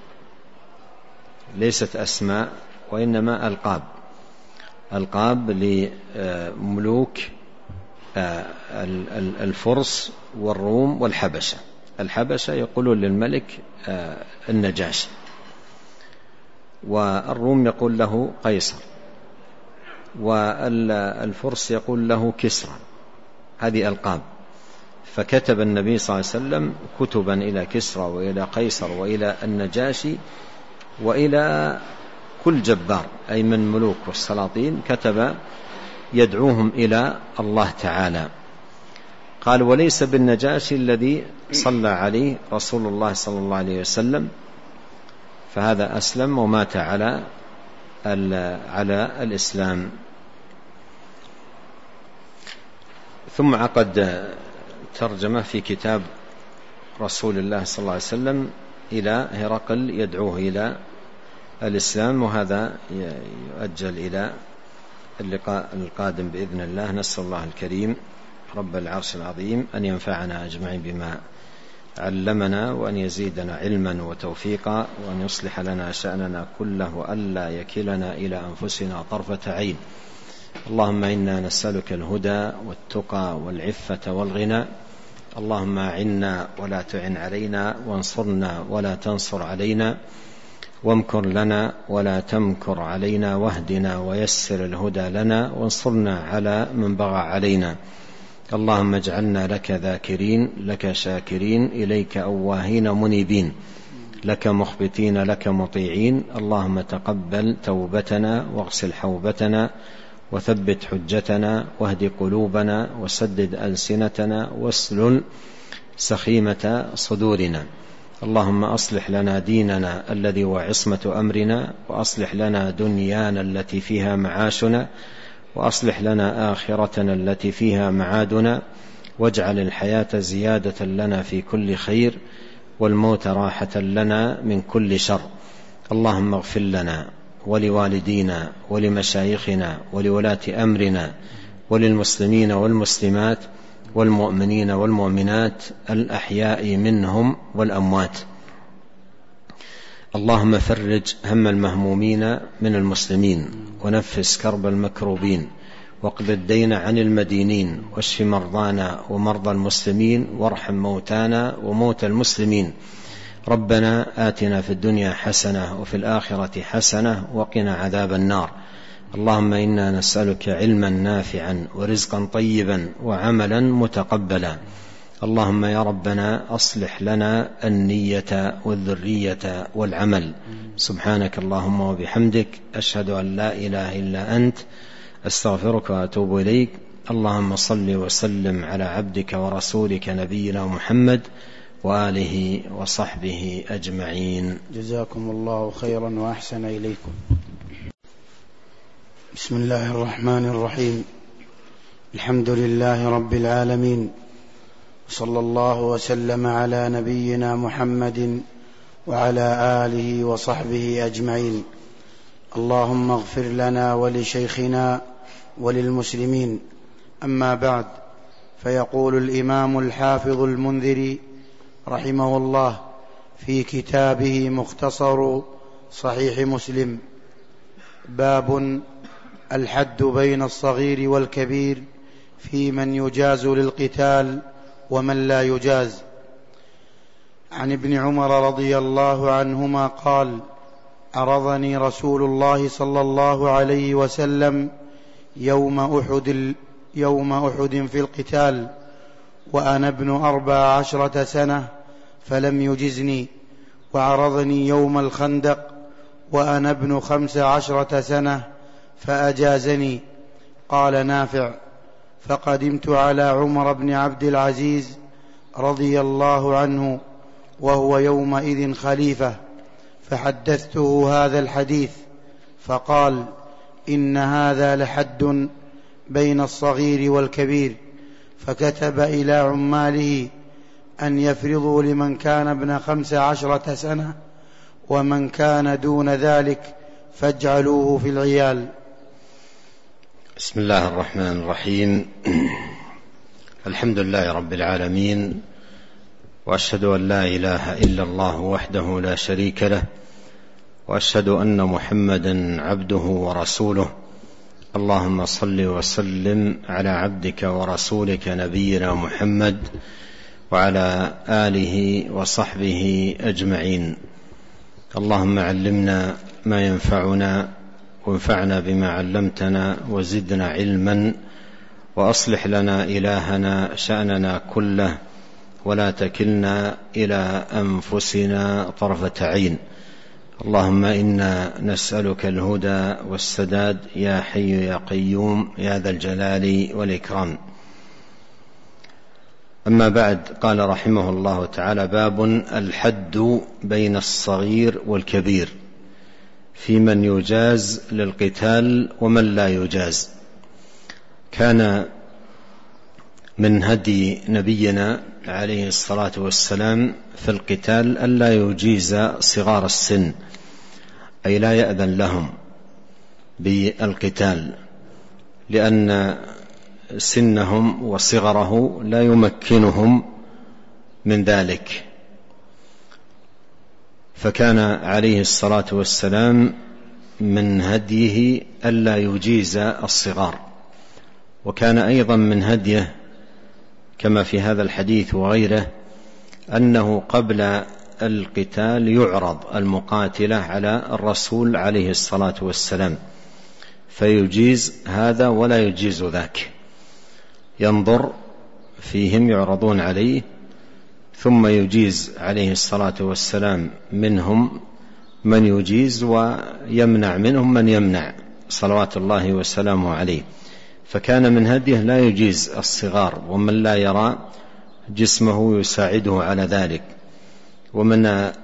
ليست أسماء، وإنما ألقاب ألقاب لملوك الفرس والروم والحبشة. الحبشة يقولون للملك النجاشي، والروم يقول له قيصر، والفرس يقول له كسرى. هذه ألقاب. فكتب النبي صلى الله عليه وسلم كتبا إلى كسرى وإلى قيصر وإلى النجاشي وإلى كل جبار، أي من ملوك والسلاطين، كتب يدعوهم إلى الله تعالى. قال: وليس بالنجاشي الذي صلى عليه رسول الله صلى الله عليه وسلم، فهذا أسلم ومات على على الإسلام. ثم عقد ترجمة في كتاب رسول الله صلى الله عليه وسلم إلى هرقل يدعوه إلى الإسلام، وهذا يؤجل إلى اللقاء القادم بإذن الله. نسأل الله الكريم رب العرش العظيم أن ينفعنا أجمعين بما علمنا، وأن يزيدنا علما وتوفيقا، وأن يصلح لنا شأننا كله، وألا يكلنا إلى أنفسنا طرفة عين. اللهم إنا نسألك الهدى والتقى والعفة والغنى. اللهم أعنا ولا تعن علينا، وانصرنا ولا تنصر علينا، وامكر لنا ولا تمكر علينا، واهدنا ويسر الهدى لنا، وانصرنا على من بغى علينا. اللهم اجعلنا لك ذاكرين، لك شاكرين، إليك أواهين منيبين، لك مخبتين، لك مطيعين. اللهم تقبل توبتنا، واغسل حوبتنا، وثبت حجتنا، واهد قلوبنا، وسدد ألسنتنا، واسلل سخيمة صدورنا. اللهم أصلح لنا ديننا الذي هو عصمة أمرنا، وأصلح لنا دنيانا التي فيها معاشنا، وأصلح لنا آخرتنا التي فيها معادنا، واجعل الحياة زيادة لنا في كل خير، والموت راحة لنا من كل شر. اللهم اغفر لنا ولوالدينا ولمشايخنا ولولاة أمرنا وللمسلمين والمسلمات والمؤمنين والمؤمنات الأحياء منهم والأموات. اللهم فرج هم المهمومين من المسلمين، ونفس كرب المكروبين، واقض الدين عن المدينين، واشف مرضانا ومرضى المسلمين، وارحم موتانا وموتى المسلمين. ربنا آتنا في الدنيا حسنة وفي الآخرة حسنة وقنا عذاب النار. اللهم إنا نسألك علما نافعا ورزقا طيبا وعملا متقبلا. اللهم يا ربنا أصلح لنا النية والذرية والعمل. سبحانك اللهم وبحمدك، أشهد أن لا إله إلا أنت، أستغفرك وأتوب إليك. اللهم صل وسلم على عبدك ورسولك نبينا محمد وآله وصحبه أجمعين. جزاكم الله خيرا وأحسن إليكم. بسم الله الرحمن الرحيم. الحمد لله رب العالمين، صلى الله وسلم على نبينا محمد وعلى آله وصحبه أجمعين. اللهم اغفر لنا ولشيخنا وللمسلمين. أما بعد، فيقول الإمام الحافظ المنذري رحمه الله في كتابه مختصر صحيح مسلم: باب الحد بين الصغير والكبير في من يجاز للقتال ومن لا يجاز. عن ابن عمر رضي الله عنهما قال: عرضني رسول الله صلى الله عليه وسلم يوم أحد, يوم أحد في القتال وأنا ابن أربع عشرة سنة فلم يجزني، وعرضني يوم الخندق وأنا ابن خمس عشرة سنة فأجازني. قال نافع: فقدمت على عمر بن عبد العزيز رضي الله عنه وهو يومئذ خليفة، فحدثته هذا الحديث، فقال: إن هذا لحد بين الصغير والكبير. فكتب إلى عماله أن يفرضوا لمن كان ابن خمس عشرة سنة، ومن كان دون ذلك فاجعلوه في العيال. بسم الله الرحمن الرحيم. الحمد لله رب العالمين، وأشهد أن لا إله إلا الله وحده لا شريك له، وأشهد أن محمدا عبده ورسوله. اللهم صل وسلم على عبدك ورسولك نبينا محمد وعلى آله وصحبه أجمعين. اللهم علمنا ما ينفعنا، وانفعنا بما علمتنا، وزدنا علما، وأصلح لنا إلهنا شأننا كله، ولا تكلنا إلى أنفسنا طرفة عين. اللهم إنا نسألك الهدى والسداد يا حي يا قيوم يا ذا الجلال والإكرام. أما بعد، قال رحمه الله تعالى: باب الحد بين الصغير والكبير في من يجاز للقتال ومن لا يجاز. كان من هدي نبينا عليه الصلاة والسلام في القتال ألا يجيز صغار السن، أي لا يأذن لهم بالقتال، لأن سنهم وصغره لا يمكنهم من ذلك. فكان عليه الصلاة والسلام من هديه ألا يجيز الصغار. وكان أيضا من هديه كما في هذا الحديث وغيره أنه قبل القتال يعرض المقاتلة على الرسول عليه الصلاة والسلام، فيجيز هذا ولا يجيز ذاك، ينظر فيهم يعرضون عليه، ثم يجيز عليه الصلاة والسلام منهم من يجيز، ويمنع منهم من يمنع صلوات الله وسلامه عليه. فكان من هديه لا يجيز الصغار ومن لا يرى جسمه يساعده على ذلك. ومن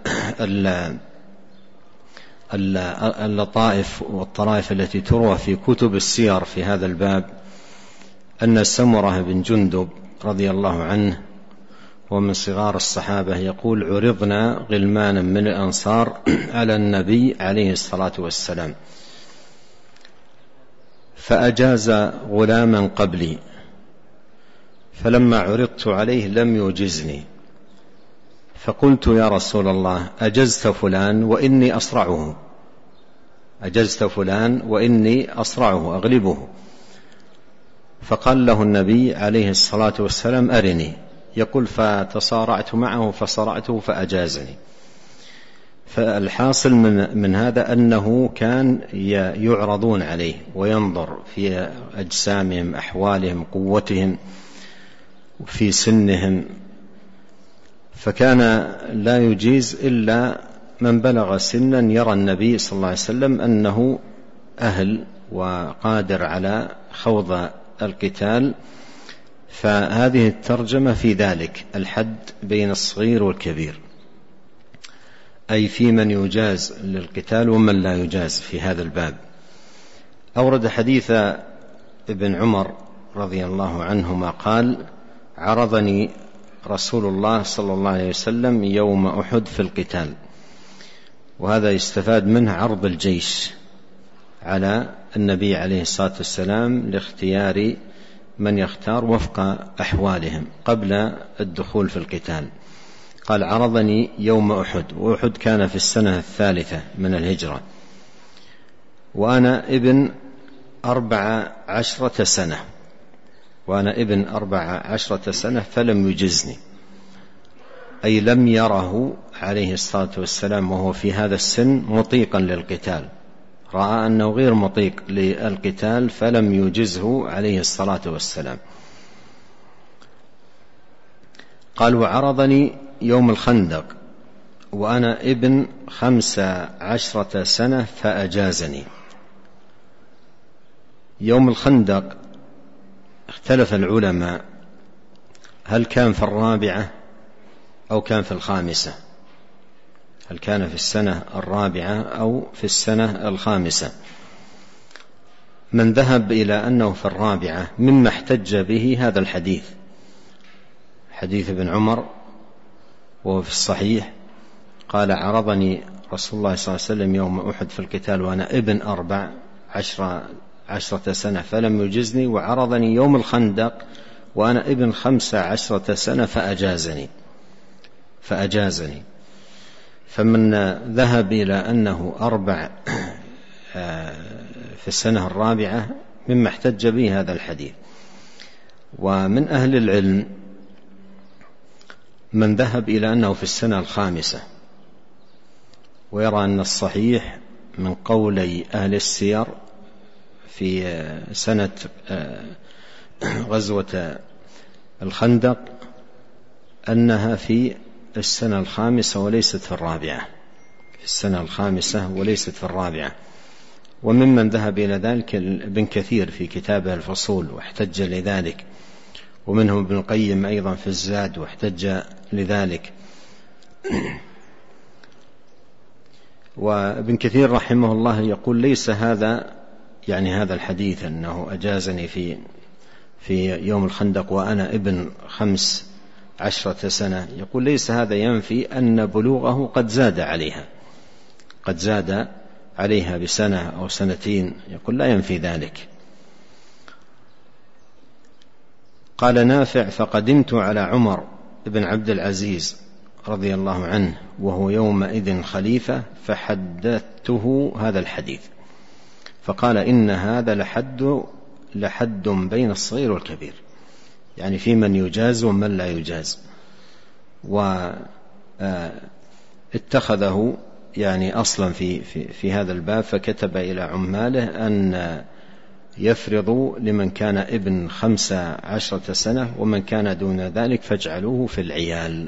اللطائف والطرائف التي تروى في كتب السير في هذا الباب أن سمرة بن جندب رضي الله عنه ومن صغار الصحابة يقول: عرضنا غلمانا من الأنصار على النبي عليه الصلاة والسلام، فأجاز غلاما قبلي، فلما عرضت عليه لم يجزني، فقلت: يا رسول الله، أجزت فلان وإني أصرعه، أجزت فلان وإني أصرعه أغلبه. فقال له النبي عليه الصلاة والسلام: أرني. يقول: فتصارعت معه فصرعته فأجازني. فالحاصل من, من هذا أنه كان يعرضون عليه وينظر في أجسامهم، أحوالهم، قوتهم، في سنهم، فكان لا يجيز إلا من بلغ سنا يرى النبي صلى الله عليه وسلم أنه أهل وقادر على خوض القتال. فهذه الترجمة في ذلك الحد بين الصغير والكبير، أي في من يجاز للقتال ومن لا يجاز في هذا الباب. أورد حديث ابن عمر رضي الله عنهما قال: عرضني رسول الله صلى الله عليه وسلم يوم أحد في القتال. وهذا يستفاد منه عرض الجيش على النبي عليه الصلاة والسلام لاختيار من يختار وفق أحوالهم قبل الدخول في القتال. قال: عرضني يوم أحد، وأحد كان في السنة الثالثة من الهجرة، وأنا ابن أربع عشرة سنة وأنا ابن أربع عشرة سنة فلم يجزني، أي لم يره عليه الصلاة والسلام وهو في هذا السن مطيقا للقتال، رأى أنه غير مطيق للقتال فلم يجزه عليه الصلاة والسلام. قال: وعرضني يوم الخندق وأنا ابن خمس عشرة سنة فأجازني. يوم الخندق اختلف العلماء هل كان في الرابعة أو كان في الخامسة، هل كان في السنة الرابعة أو في السنة الخامسة. من ذهب إلى أنه في الرابعة مما احتج به هذا الحديث، حديث ابن عمر وهو في الصحيح، قال: عرضني رسول الله صلى الله عليه وسلم يوم أحد في القتال وأنا ابن أربع عشرة, عشرة سنة فلم يجزني، وعرضني يوم الخندق وأنا ابن خمس عشرة سنة فأجازني فأجازني فمن ذهب إلى أنه أربع في السنة الرابعة مما احتج به هذا الحديث. ومن أهل العلم من ذهب إلى أنه في السنة الخامسة، ويرى أن الصحيح من قولي أهل السير في سنة غزوة الخندق أنها في السنة الخامسة وليست في الرابعة، في السنة الخامسة وليست في الرابعة. وممن ذهب إلى ذلك ابن كثير في كتابه الفصول واحتج لذلك، ومنهم ابن القيم أيضا في الزاد واحتج لذلك. وابن كثير رحمه الله يقول: ليس هذا يعني هذا الحديث أنه أجازني في في يوم الخندق وأنا ابن خمس عشرة سنة، يقول ليس هذا ينفي أن بلوغه قد زاد عليها قد زاد عليها بسنة أو سنتين، يقول لا ينفي ذلك. قال نافع: فقدمت على عمر بن عبد العزيز رضي الله عنه وهو يومئذ خليفة فحدثته هذا الحديث، فقال: إن هذا لحد لحد بين الصغير والكبير، يعني في من يجاز ومن لا يجاز. واتخذه يعني أصلا في, في, في هذا الباب، فكتب إلى عماله أن يفرضوا لمن كان ابن خمس عشرة سنة ومن كان دون ذلك فاجعلوه في العيال.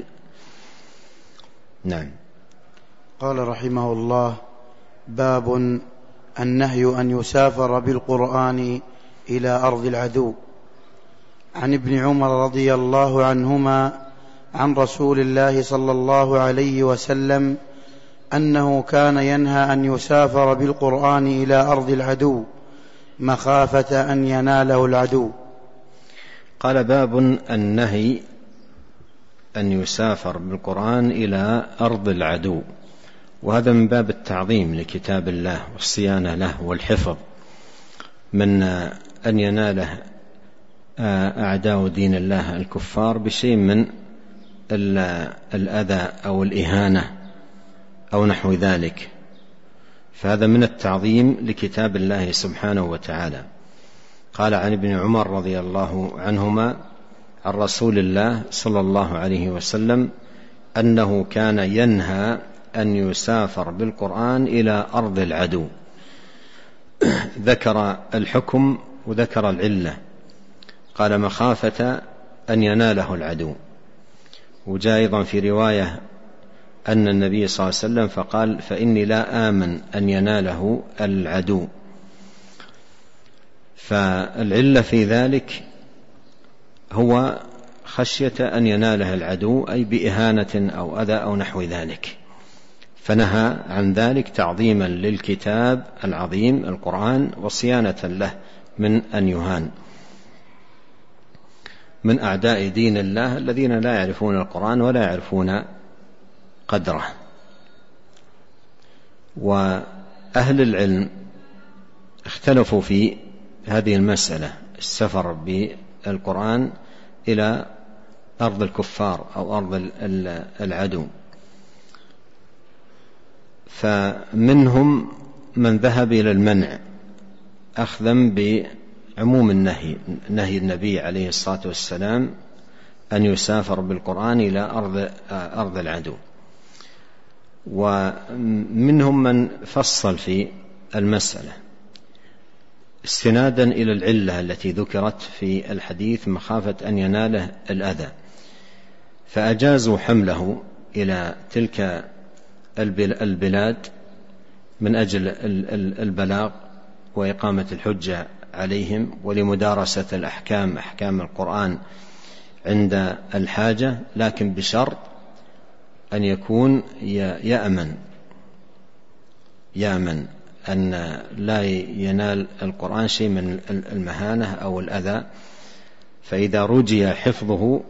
نعم. قال رحمه الله: باب النهي أن يسافر بالقرآن إلى أرض العدو. عن ابن عمر رضي الله عنهما عن رسول الله صلى الله عليه وسلم أنه كان ينهى أن يسافر بالقرآن إلى أرض العدو مخافة أن يناله العدو. قال: باب النهي أن يسافر بالقرآن إلى أرض العدو، وهذا من باب التعظيم لكتاب الله والصيانة له والحفظ من أن يناله أعداء دين الله الكفار بشيء من الأذى أو الإهانة أو نحو ذلك، فهذا من التعظيم لكتاب الله سبحانه وتعالى. قال: عن ابن عمر رضي الله عنهما عن رسول الله صلى الله عليه وسلم أنه كان ينهى أن يسافر بالقرآن إلى أرض العدو. ذكر الحكم وذكر العلة، قال: مخافة أن يناله العدو. وجاء أيضا في رواية أن النبي صلى الله عليه وسلم فقال: فإني لا آمن أن يناله العدو. فالعلة في ذلك هو خشية أن يناله العدو، أي بإهانة أو أذى أو نحو ذلك، فنهى عن ذلك تعظيما للكتاب العظيم القرآن وصيانة له من أن يهان. من أعداء دين الله الذين لا يعرفون القرآن ولا يعرفون قدره. وأهل العلم اختلفوا في هذه المسألة، السفر بالقرآن إلى أرض الكفار أو أرض العدو. فمنهم من ذهب إلى المنع أخذا بعموم النهي، نهي النبي عليه الصلاة والسلام أن يسافر بالقرآن إلى أرض, أرض العدو. ومنهم من فصل في المسألة استنادا إلى العلة التي ذكرت في الحديث مخافة أن يناله الأذى، فأجازوا حمله إلى تلك البلاد من أجل البلاغ وإقامة الحجة عليهم ولمدارسة الأحكام أحكام القرآن عند الحاجة، لكن بشرط أن يكون يأمن يأمن أن لا ينال القرآن شيء من المهانة أو الأذى، فإذا رجي حفظه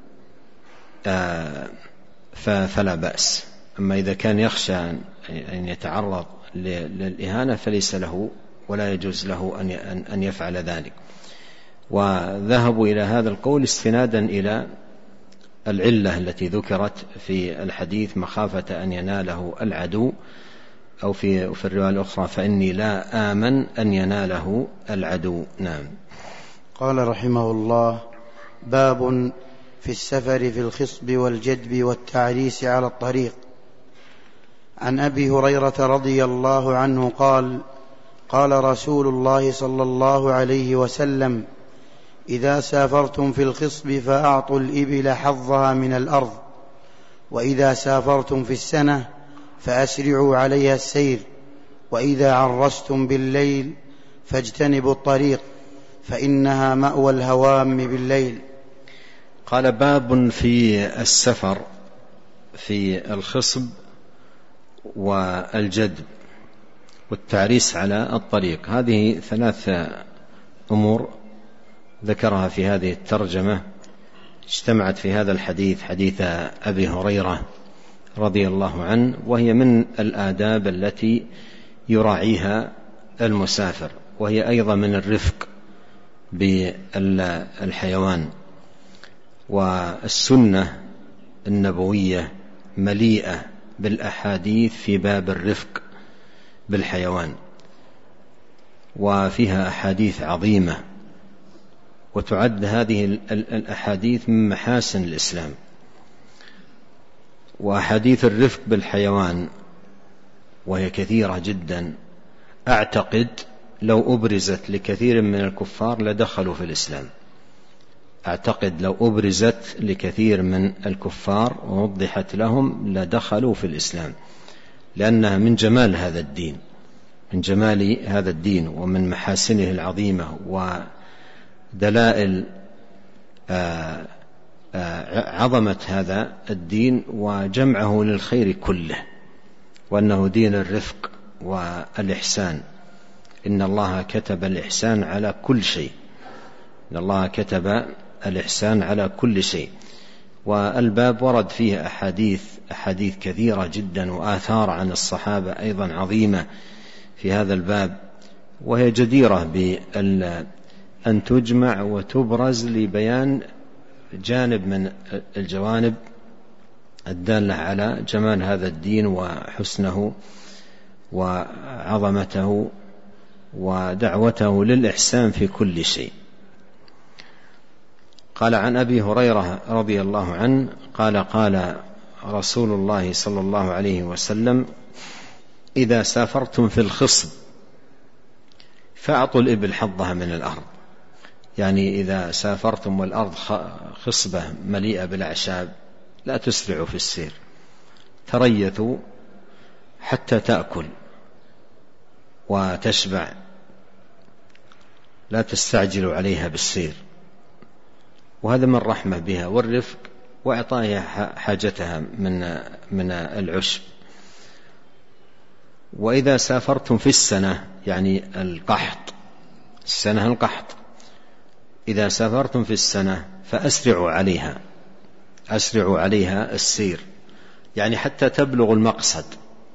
فلا بأس. أما إذا كان يخشى أن يتعرض للإهانة فليس له ولا يجوز له أن يفعل ذلك. وذهبوا إلى هذا القول استنادا إلى العلة التي ذكرت في الحديث مخافة أن يناله العدو، أو في في الرواية الأخرى فإني لا آمن أن يناله العدو. نعم. قال رحمه الله: باب في السفر في الخصب والجدب والتعريس على الطريق. عن أبي هريرة رضي الله عنه قال: قال رسول الله صلى الله عليه وسلم: إذا سافرتم في الخصب فأعطوا الإبل حظها من الأرض، وإذا سافرتم في السنة فأسرعوا عليها السير، وإذا عرستم بالليل فاجتنبوا الطريق فإنها مأوى الهوام بالليل. قال: باب في السفر في الخصب والجدب والتعريس على الطريق. هذه ثلاث أمور ذكرها في هذه الترجمة اجتمعت في هذا الحديث، حديث أبي هريرة رضي الله عنه، وهي من الآداب التي يراعيها المسافر، وهي أيضا من الرفق بالحيوان. والسنة النبوية مليئة بالأحاديث في باب الرفق بالحيوان، وفيها أحاديث عظيمة، وتعد هذه الأحاديث من محاسن الإسلام. وأحاديث الرفق بالحيوان وهي كثيرة جدا، أعتقد لو أبرزت لكثير من الكفار لدخلوا في الإسلام. أعتقد لو أبرزت لكثير من الكفار ووضحت لهم لدخلوا في الإسلام، لأنها من جمال هذا الدين، من جمال هذا الدين ومن محاسنه العظيمة ودلائل آآ آآ عظمة هذا الدين وجمعه للخير كله، وأنه دين الرفق والإحسان. إن الله كتب الإحسان على كل شيء، إن الله كتب الإحسان على كل شيء. والباب ورد فيه أحاديث أحاديث كثيرة جدا، وآثار عن الصحابة أيضا عظيمة في هذا الباب، وهي جديرة بأن تجمع وتبرز لبيان جانب من الجوانب الدالة على جمال هذا الدين وحسنه وعظمته ودعوته للإحسان في كل شيء. قال: عن أبي هريرة رضي الله عنه قال: قال رسول الله صلى الله عليه وسلم: إذا سافرتم في الخصب فأعطوا الإبل حظها من الأرض. يعني إذا سافرتم والأرض خصبة مليئة بالأعشاب لا تسرعوا في السير، تريثوا حتى تأكل وتشبع، لا تستعجلوا عليها بالسير. وهذا من رحمة بها والرفق وإعطائها حاجتها من من العشب. وإذا سافرتم في السنة، يعني القحط، السنة القحط، إذا سافرتم في السنة فأسرعوا عليها أسرعوا عليها السير، يعني حتى تبلغ المقصد.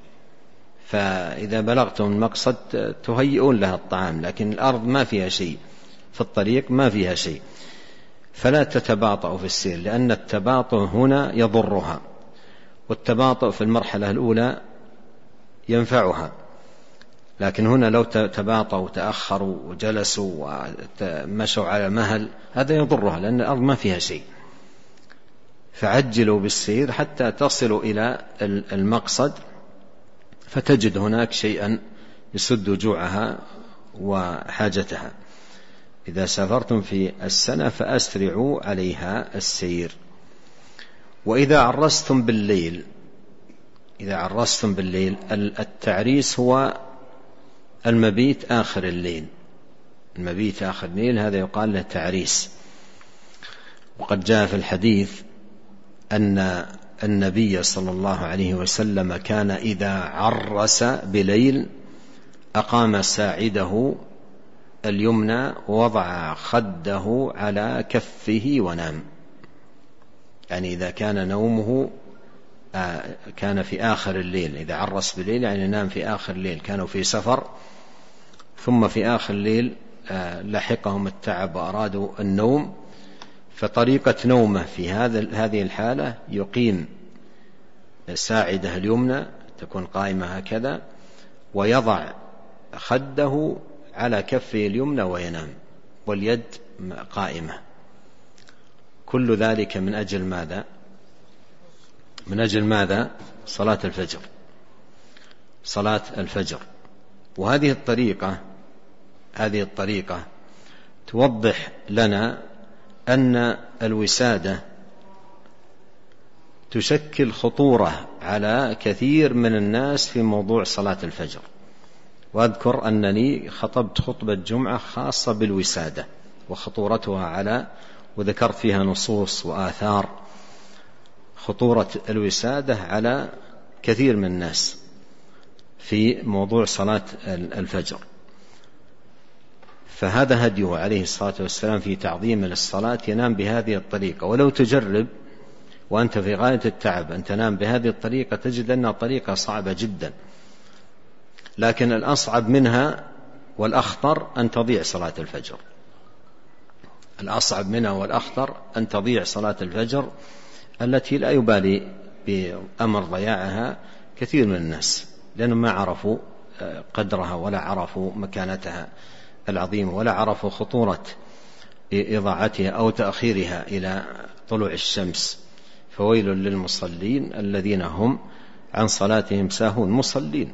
فإذا بلغتم المقصد تهيئون لها الطعام، لكن الأرض ما فيها شيء، في الطريق ما فيها شيء، فلا تتباطؤوا في السير، لأن التباطؤ هنا يضرها، والتباطؤ في المرحلة الأولى ينفعها. لكن هنا لو تباطؤوا وتأخروا وجلسوا ومشوا على مهل هذا يضرها، لأن الأرض ما فيها شيء. فعجلوا بالسير حتى تصلوا إلى المقصد، فتجد هناك شيئا يسد جوعها وحاجتها. إذا سافرتم في السنة فأسرعوا عليها السير. وإذا عرستم بالليل إذا عرستم بالليل التعريس هو المبيت آخر الليل، المبيت آخر الليل هذا يقال له تعريس. وقد جاء في الحديث أن النبي صلى الله عليه وسلم كان إذا عرس بليل أقام ساعده اليمنى ووضع خده على كفه ونام. يعني إذا كان نومه كان في آخر الليل، إذا عرس بالليل يعني نام في آخر الليل، كانوا في سفر ثم في آخر الليل لحقهم التعب وأرادوا النوم، فطريقة نومه في هذه الحالة يقيم ساعده اليمنى تكون قائمة هكذا، ويضع خده على كفه اليمنى وينام، واليد قائمة. كل ذلك من أجل ماذا؟ من أجل ماذا؟ صلاة الفجر، صلاة الفجر. وهذه الطريقة هذه الطريقة توضح لنا أن الوسادة تشكل خطورة على كثير من الناس في موضوع صلاة الفجر. وأذكر أنني خطبت خطبة جمعة خاصة بالوسادة وخطورتها على وذكرت فيها نصوص وآثار خطورة الوسادة على كثير من الناس في موضوع صلاة الفجر. فهذا هديه عليه الصلاة والسلام في تعظيم للصلاة، ينام بهذه الطريقة. ولو تجرب وأنت في غاية التعب أن تنام بهذه الطريقة تجد أنها طريقة صعبة جدا، لكن الأصعب منها والأخطر أن تضيع صلاة الفجر. الأصعب منها والأخطر أن تضيع صلاة الفجر التي لا يبالي بأمر ضياعها كثير من الناس، لأنهم ما عرفوا قدرها ولا عرفوا مكانتها العظيمة ولا عرفوا خطورة إضاعتها أو تأخيرها إلى طلوع الشمس. فويل للمصلين الذين هم عن صلاتهم ساهون. مصلين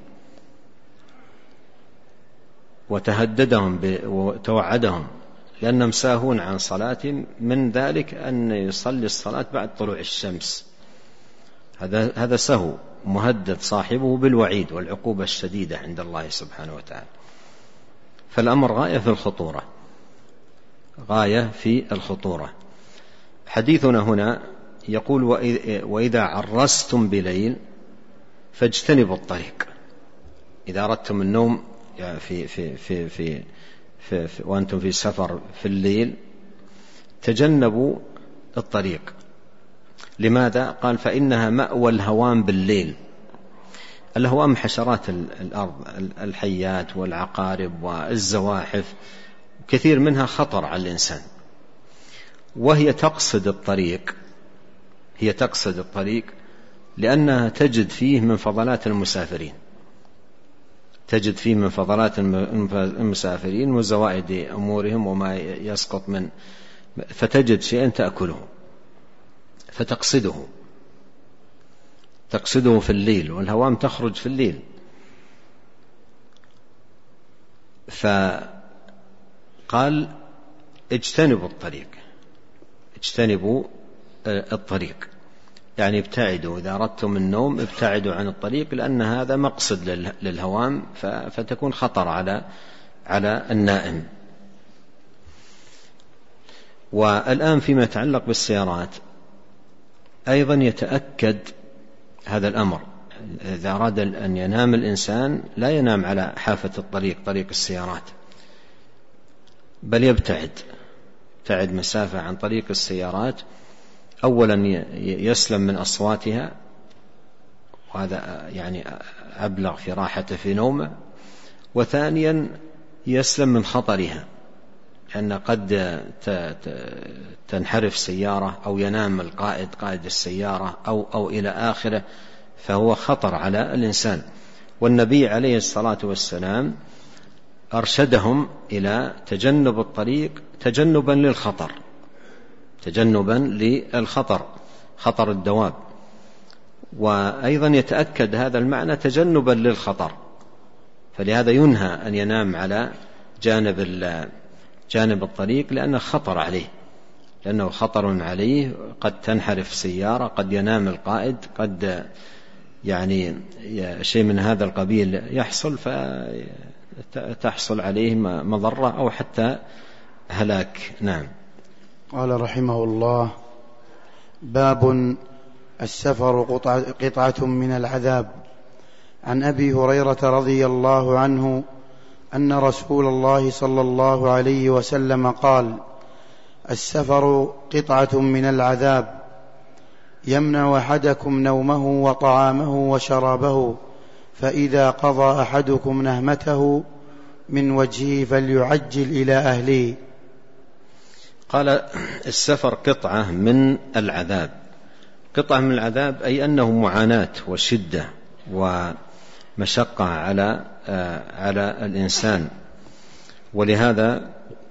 وتهددهم وتوعدهم لأنهم ساهون عن صلاتهم، من ذلك أن يصلي الصلاة بعد طلوع الشمس. هذا هذا سهو مهدد صاحبه بالوعيد والعقوبة الشديدة عند الله سبحانه وتعالى. فالأمر غاية في الخطورة، غاية في الخطورة. حديثنا هنا يقول وإذا عرستم بليل فاجتنبوا الطريق. إذا أردتم النوم في في في في في في وأنتم في سفر في الليل تجنبوا الطريق. لماذا؟ قال فإنها مأوى الهوام بالليل. الهوام حشرات الأرض، الحيات والعقارب والزواحف، كثير منها خطر على الإنسان، وهي تقصد الطريق هي تقصد الطريق لأنها تجد فيه من فضلات المسافرين تجد فيه من فضلات المسافرين وزوائد أمورهم وما يسقط من، فتجد شيئا تأكله فتقصده تقصده في الليل، والهوام تخرج في الليل. فقال اجتنبوا الطريق اجتنبوا الطريق يعني ابتعدوا. إذا أردتم النوم ابتعدوا عن الطريق، لأن هذا مقصد للهوام فتكون خطر على على النائم. والآن فيما يتعلق بالسيارات أيضا يتأكد هذا الأمر. إذا أراد أن ينام الإنسان لا ينام على حافة الطريق طريق السيارات، بل يبتعد يبتعد مسافة عن طريق السيارات، أولا يسلم من أصواتها، وهذا يعني أبلغ في راحته في نومه، وثانيا يسلم من خطرها، لأن قد تنحرف سيارة أو ينام القائد قائد السيارة أو, أو إلى آخره، فهو خطر على الإنسان. والنبي عليه الصلاة والسلام أرشدهم إلى تجنب الطريق تجنبا للخطر، تجنبا للخطر خطر الدواب، وأيضا يتأكد هذا المعنى تجنبا للخطر، فلهذا ينهى أن ينام على جانب جانب الطريق لأنه خطر عليه، لأنه خطر عليه، قد تنحرف سيارة، قد ينام القائد، قد يعني شيء من هذا القبيل يحصل فتحصل عليه مضرة أو حتى هلاك. نعم. قال رحمه الله: باب السفر قطعة من العذاب. عن أبي هريرة رضي الله عنه أن رسول الله صلى الله عليه وسلم قال: السفر قطعة من العذاب، يمنع أحدكم نومه وطعامه وشرابه، فإذا قضى أحدكم نهمته من وجهه فليعجل إلى أهله. قال: السفر قطعة من العذاب. قطعة من العذاب أي أنه معاناة وشدة ومشقة على على الإنسان، ولهذا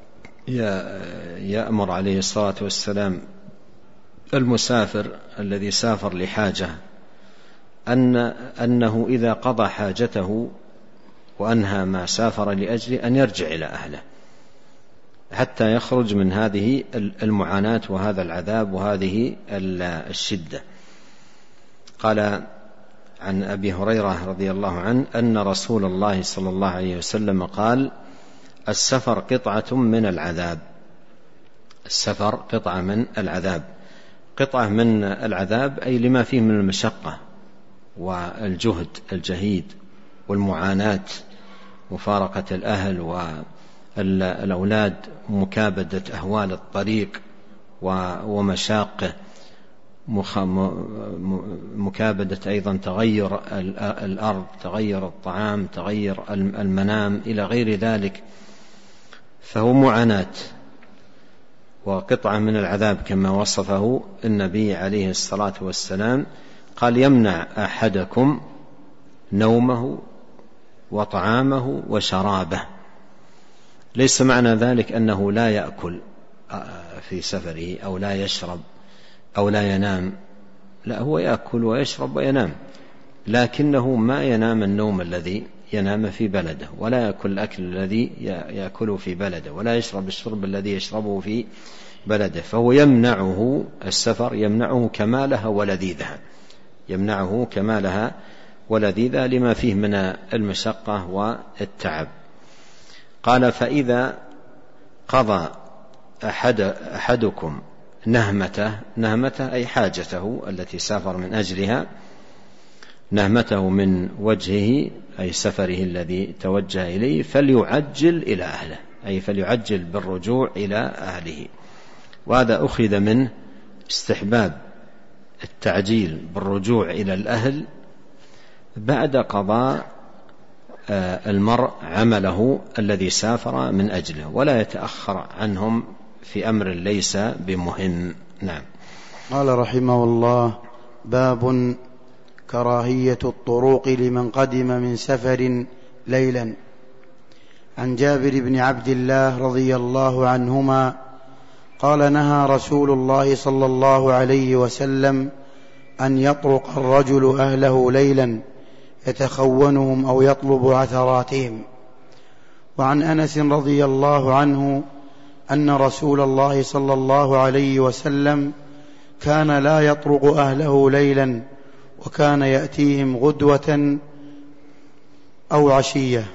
يأمر عليه الصلاة والسلام المسافر الذي سافر لحاجة أن أنه إذا قضى حاجته وأنهى ما سافر لأجله أن يرجع إلى أهله حتى يخرج من هذه المعاناة وهذا العذاب وهذه الشدة. قال عن أبي هريرة رضي الله عنه أن رسول الله صلى الله عليه وسلم قال: السفر قطعة من العذاب. السفر قطعة من العذاب. قطعة من العذاب أي لما فيه من المشقة والجهد الجهيد والمعاناة، مفارقة الأهل والأولاد، مكابدة أهوال الطريق ومشاقه، مكابدة أيضا تغير الأرض، تغير الطعام، تغير المنام إلى غير ذلك، فهو معاناة وقطعة من العذاب كما وصفه النبي عليه الصلاة والسلام. قال: يمنع أحدكم نومه وطعامه وشرابه. ليس معنى ذلك أنه لا يأكل في سفره أو لا يشرب أو لا ينام، لا، هو يأكل ويشرب وينام، لكنه ما ينام النوم الذي ينام في بلده، ولا يأكل الأكل الذي يأكله في بلده، ولا يشرب الشرب الذي يشربه في بلده، فهو يمنعه السفر، يمنعه كمالها ولذيذها، يمنعه كمالها ولذيذها لما فيه من المشقة والتعب. قال: فإذا قضى أحد أحدكم نهمته، نهمته أي حاجته التي سافر من أجلها، نهمته من وجهه أي سفره الذي توجه إليه، فليعجل إلى أهله، أي فليعجل بالرجوع إلى أهله. وهذا أخذ من استحباب التعجيل بالرجوع إلى الأهل بعد قضاء المرء عمله الذي سافر من أجله، ولا يتأخر عنهم في أمر ليس بمهم. نعم. قال رحمه الله: باب كراهية الطروق لمن قدم من سفر ليلا. عن جابر بن عبد الله رضي الله عنهما قال: نهى رسول الله صلى الله عليه وسلم أن يطرق الرجل أهله ليلا يتخونهم أو يطلب عثراتهم. وعن أنس رضي الله عنه أن رسول الله صلى الله عليه وسلم كان لا يطرق أهله ليلا، وكان يأتيهم غدوة أو عشية.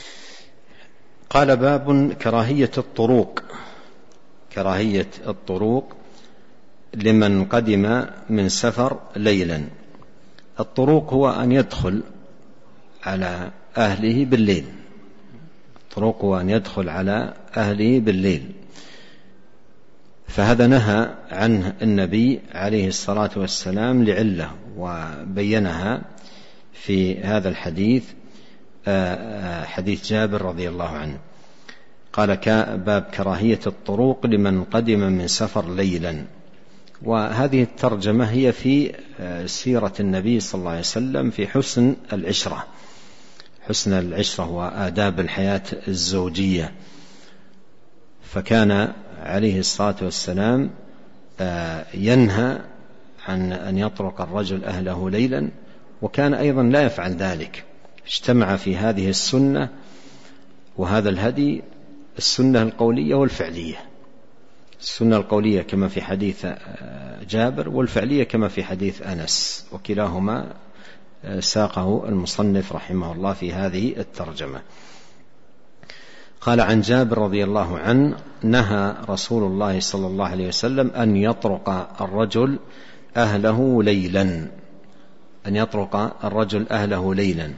قال: باب كراهية الطروق. كراهية الطروق لمن قدم من سفر ليلا. الطروق هو أن يدخل على أهله بالليل، الطروق هو أن يدخل على أهله بالليل، فهذا نهى عنه النبي عليه الصلاة والسلام لعلة، وبينها في هذا الحديث، حديث جابر رضي الله عنه. قال باب كراهية الطروق لمن قدم من سفر ليلا. وهذه الترجمة هي في سيرة النبي صلى الله عليه وسلم في حسن العشرة، حسن العشرة وآداب الحياة الزوجية. فكان عليه الصلاة والسلام ينهى عن أن يطرق الرجل أهله ليلا، وكان أيضا لا يفعل ذلك. اجتمع في هذه السنة وهذا الهدي السنة القولية والفعلية، السنة القولية كما في حديث جابر، والفعلية كما في حديث أنس، وكلاهما ساقه المصنف رحمه الله في هذه الترجمة. قال عن جابر رضي الله عنه: نهى رسول الله صلى الله عليه وسلم أن يطرق الرجل أهله ليلا، أن يطرق الرجل أهله ليلا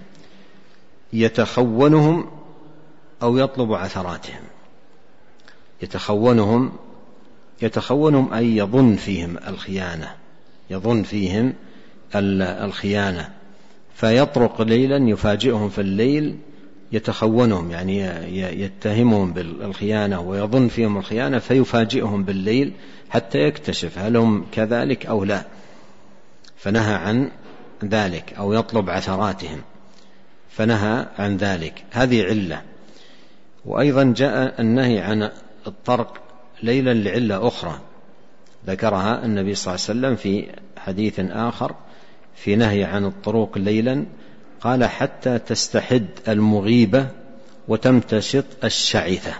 يتخونهم أو يطلب عثراتهم. يتخونهم يتخونهم أي يظن فيهم الخيانة، يظن فيهم الخيانة، فيطرق ليلا يفاجئهم في الليل، يتخونهم يعني يتهمهم بالخيانة ويظن فيهم الخيانة، فيفاجئهم بالليل حتى يكتشف هل هم كذلك أو لا، فنهى عن ذلك. أو يطلب عثراتهم فنهى عن ذلك، هذه علة. وأيضا جاء النهي عن الطرق ليلا لعلة أخرى ذكرها النبي صلى الله عليه وسلم في حديث آخر في نهي عن الطرق ليلا. قال: حتى تستحد المغيبة وتمتشط الشعثة.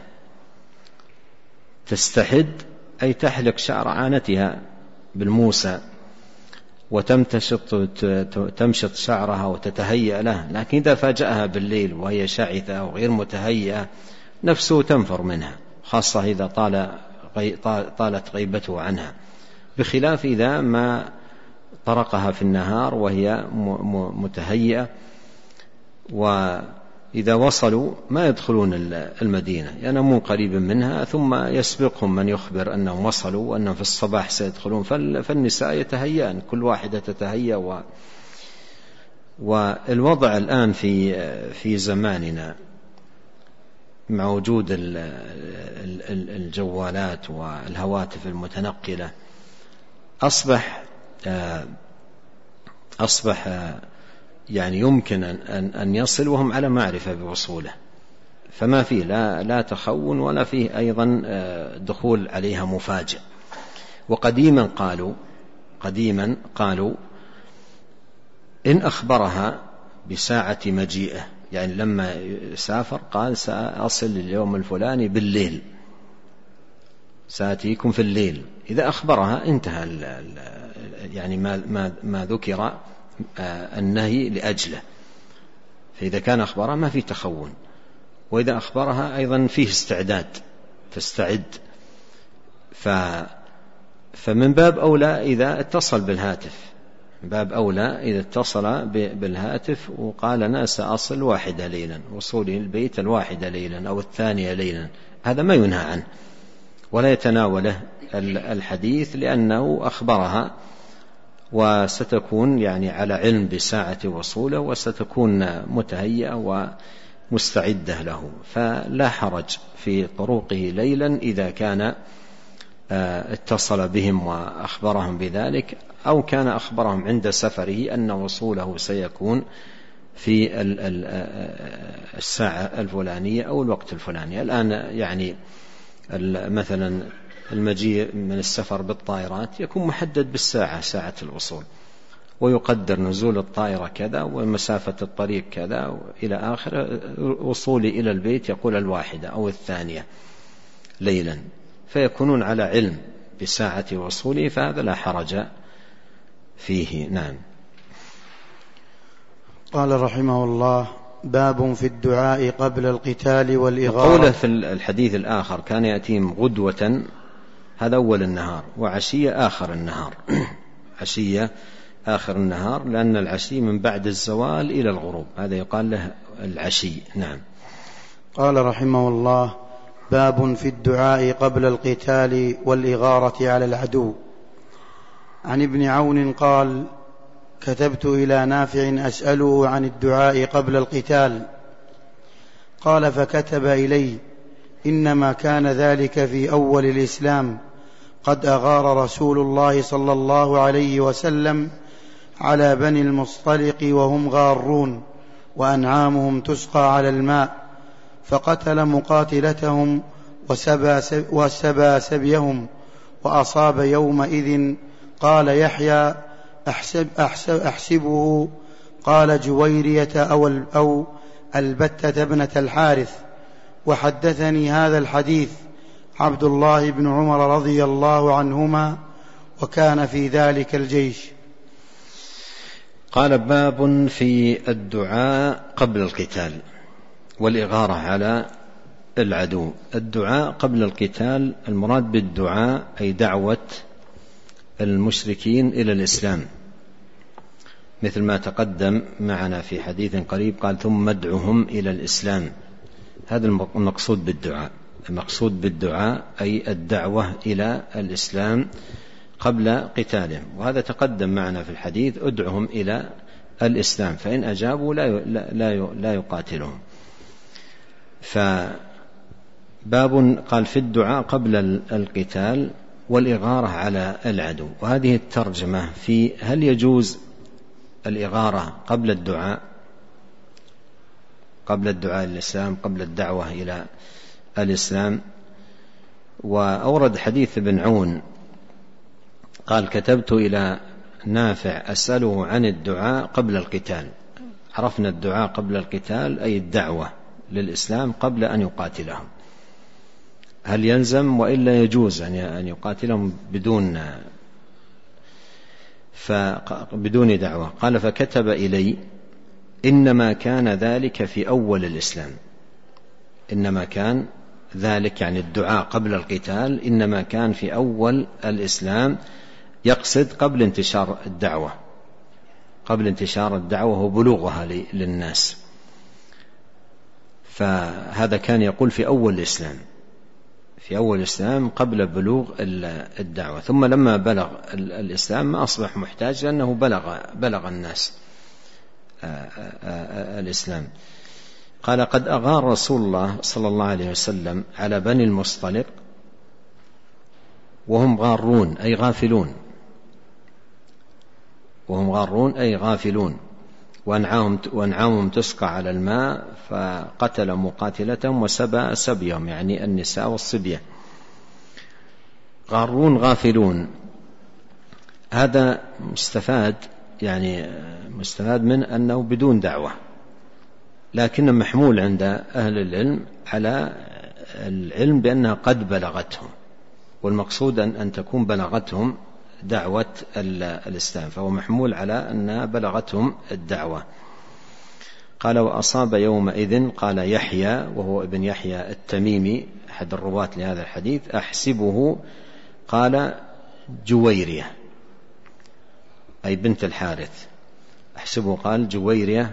تستحد أي تحلق شعر عانتها بالموسى، وتمتشط تمشط شعرها وتتهيأ له، لكن إذا فاجأها بالليل وهي شعثة وغير متهيئة نفسه تنفر منها، خاصة إذا طال طالت غيبته عنها، بخلاف إذا ما طرقها في النهار وهي متهيئة. وإذا وصلوا ما يدخلون المدينة، ينامون قريبا منها، ثم يسبقهم من يخبر أنهم وصلوا وأنهم في الصباح سيدخلون، فالنساء يتهيئن، كل واحدة تتهيأ. و والوضع الآن في في زماننا مع وجود الجوالات والهواتف المتنقلة أصبح أصبح يعني يمكن أن يصل وهم على معرفة بوصوله، فما فيه لا, لا تخون ولا فيه أيضا دخول عليها مفاجئ. وقديما قالوا قديما قالوا إن أخبرها بساعة مجيئه، يعني لما سافر قال سأصل اليوم الفلاني بالليل، سأتيكم في الليل. إذا أخبرها انتهى يعني ما, ما, ما ذكر النهي لأجله، فإذا كان أخبرها ما في تخون. وإذا أخبرها أيضا فيه استعداد، تستعد. ف فمن باب أولى إذا اتصل بالهاتف، من باب أولى إذا اتصل بالهاتف وقال أنا سأصل واحدة ليلا، وصولي البيت الواحدة ليلا أو الثانية ليلا، هذا ما ينهى عنه ولا يتناوله الحديث، لأنه أخبرها وستكون يعني على علم بساعة وصوله، وستكون متهيئة ومستعدة له، فلا حرج في طرقه ليلا إذا كان اتصل بهم وأخبرهم بذلك، أو كان أخبرهم عند سفره أن وصوله سيكون في الساعة الفلانية أو الوقت الفلاني. الآن يعني مثلا المجيء من السفر بالطائرات يكون محدد بالساعة، ساعة الوصول، ويقدر نزول الطائرة كذا ومسافة الطريق كذا إلى آخر، وصولي إلى البيت يقول الواحدة أو الثانية ليلا، فيكونون على علم بساعة وصوله، فهذا لا حرج فيه. نعم. قال رحمه الله: باب في الدعاء قبل القتال والإغارة. قوله في الحديث الآخر كان يأتيهم غدوة، هذا أول النهار، وعشية آخر النهار عشية آخر النهار، لأن العشي من بعد الزوال إلى الغروب، هذا يقال له العشي. نعم. قال رحمه الله: باب في الدعاء قبل القتال والإغارة على العدو. عن ابن عون قال: كتبت إلى نافع أسأله عن الدعاء قبل القتال، قال: فكتب إلي: إنما كان ذلك في أول الإسلام، قد أغار رسول الله صلى الله عليه وسلم على بني المصطلق وهم غارون وأنعامهم تسقى على الماء، فقتل مقاتلتهم وسبى سبيهم، وأصاب يومئذ. قال يحيى: أحسب أحسب أحسبه. قال جويرية أو, أو البتة ابنة الحارث. وحدثني هذا الحديث عبد الله بن عمر رضي الله عنهما، وكان في ذلك الجيش. قال: باب في الدعاء قبل القتال والإغارة على العدو. الدعاء قبل القتال، المراد بالدعاء أي دعوة المشركين إلى الإسلام، مثل ما تقدم معنا في حديث قريب، قال: ثم ادعهم إلى الإسلام. هذا المقصود بالدعاء. المقصود بالدعاء أي الدعوة إلى الإسلام قبل قتالهم، وهذا تقدم معنا في الحديث: ادعهم إلى الإسلام، فإن أجابوا لا لا لا يقاتلهم. فباب قال في الدعاء قبل القتال والإغارة على العدو. وهذه الترجمة في هل يجوز الإغارة قبل الدعاء قبل الدعاء الإسلام، قبل الدعوة إلى الإسلام. وأورد حديث ابن عون قال: كتبت إلى نافع أسأله عن الدعاء قبل القتال. عرفنا الدعاء قبل القتال أي الدعوة للإسلام قبل أن يقاتلهم. هل يلزم وإلا يجوز أن يقاتلهم بدون بدون دعوة؟ قال: فكتب إلي: إنما كان ذلك في أول الإسلام. إنما كان ذلك يعني الدعاء قبل القتال إنما كان في أول الإسلام، يقصد قبل انتشار الدعوة قبل انتشار الدعوة وبلوغها للناس. فهذا كان يقول في أول الإسلام في أول الإسلام قبل بلوغ الدعوة. ثم لما بلغ الإسلام ما أصبح محتاج، لأنه بلغ بلغ الناس الإسلام. قال: قد أغار رسول الله صلى الله عليه وسلم على بني المصطلق وهم غارون أي غافلون وهم غارون أي غافلون وأنعامهم, وأنعامهم تسقى على الماء، فقتل مقاتلتهم وسبى سبيهم، يعني النساء والصبية. غارون غافلون، هذا مستفاد يعني مستفاد من أنه بدون دعوة، لكن محمول عند أهل العلم على العلم بأنها قد بلغتهم، والمقصود أن, أن تكون بلغتهم دعوة الإسلام، فهو محمول على أنها بلغتهم الدعوة. قال: وأصاب يومئذ. قال يحيى وهو ابن يحيى التميمي أحد الرواة لهذا الحديث: أحسبه. قال جويرية أي بنت الحارث. أحسبه قال جويرية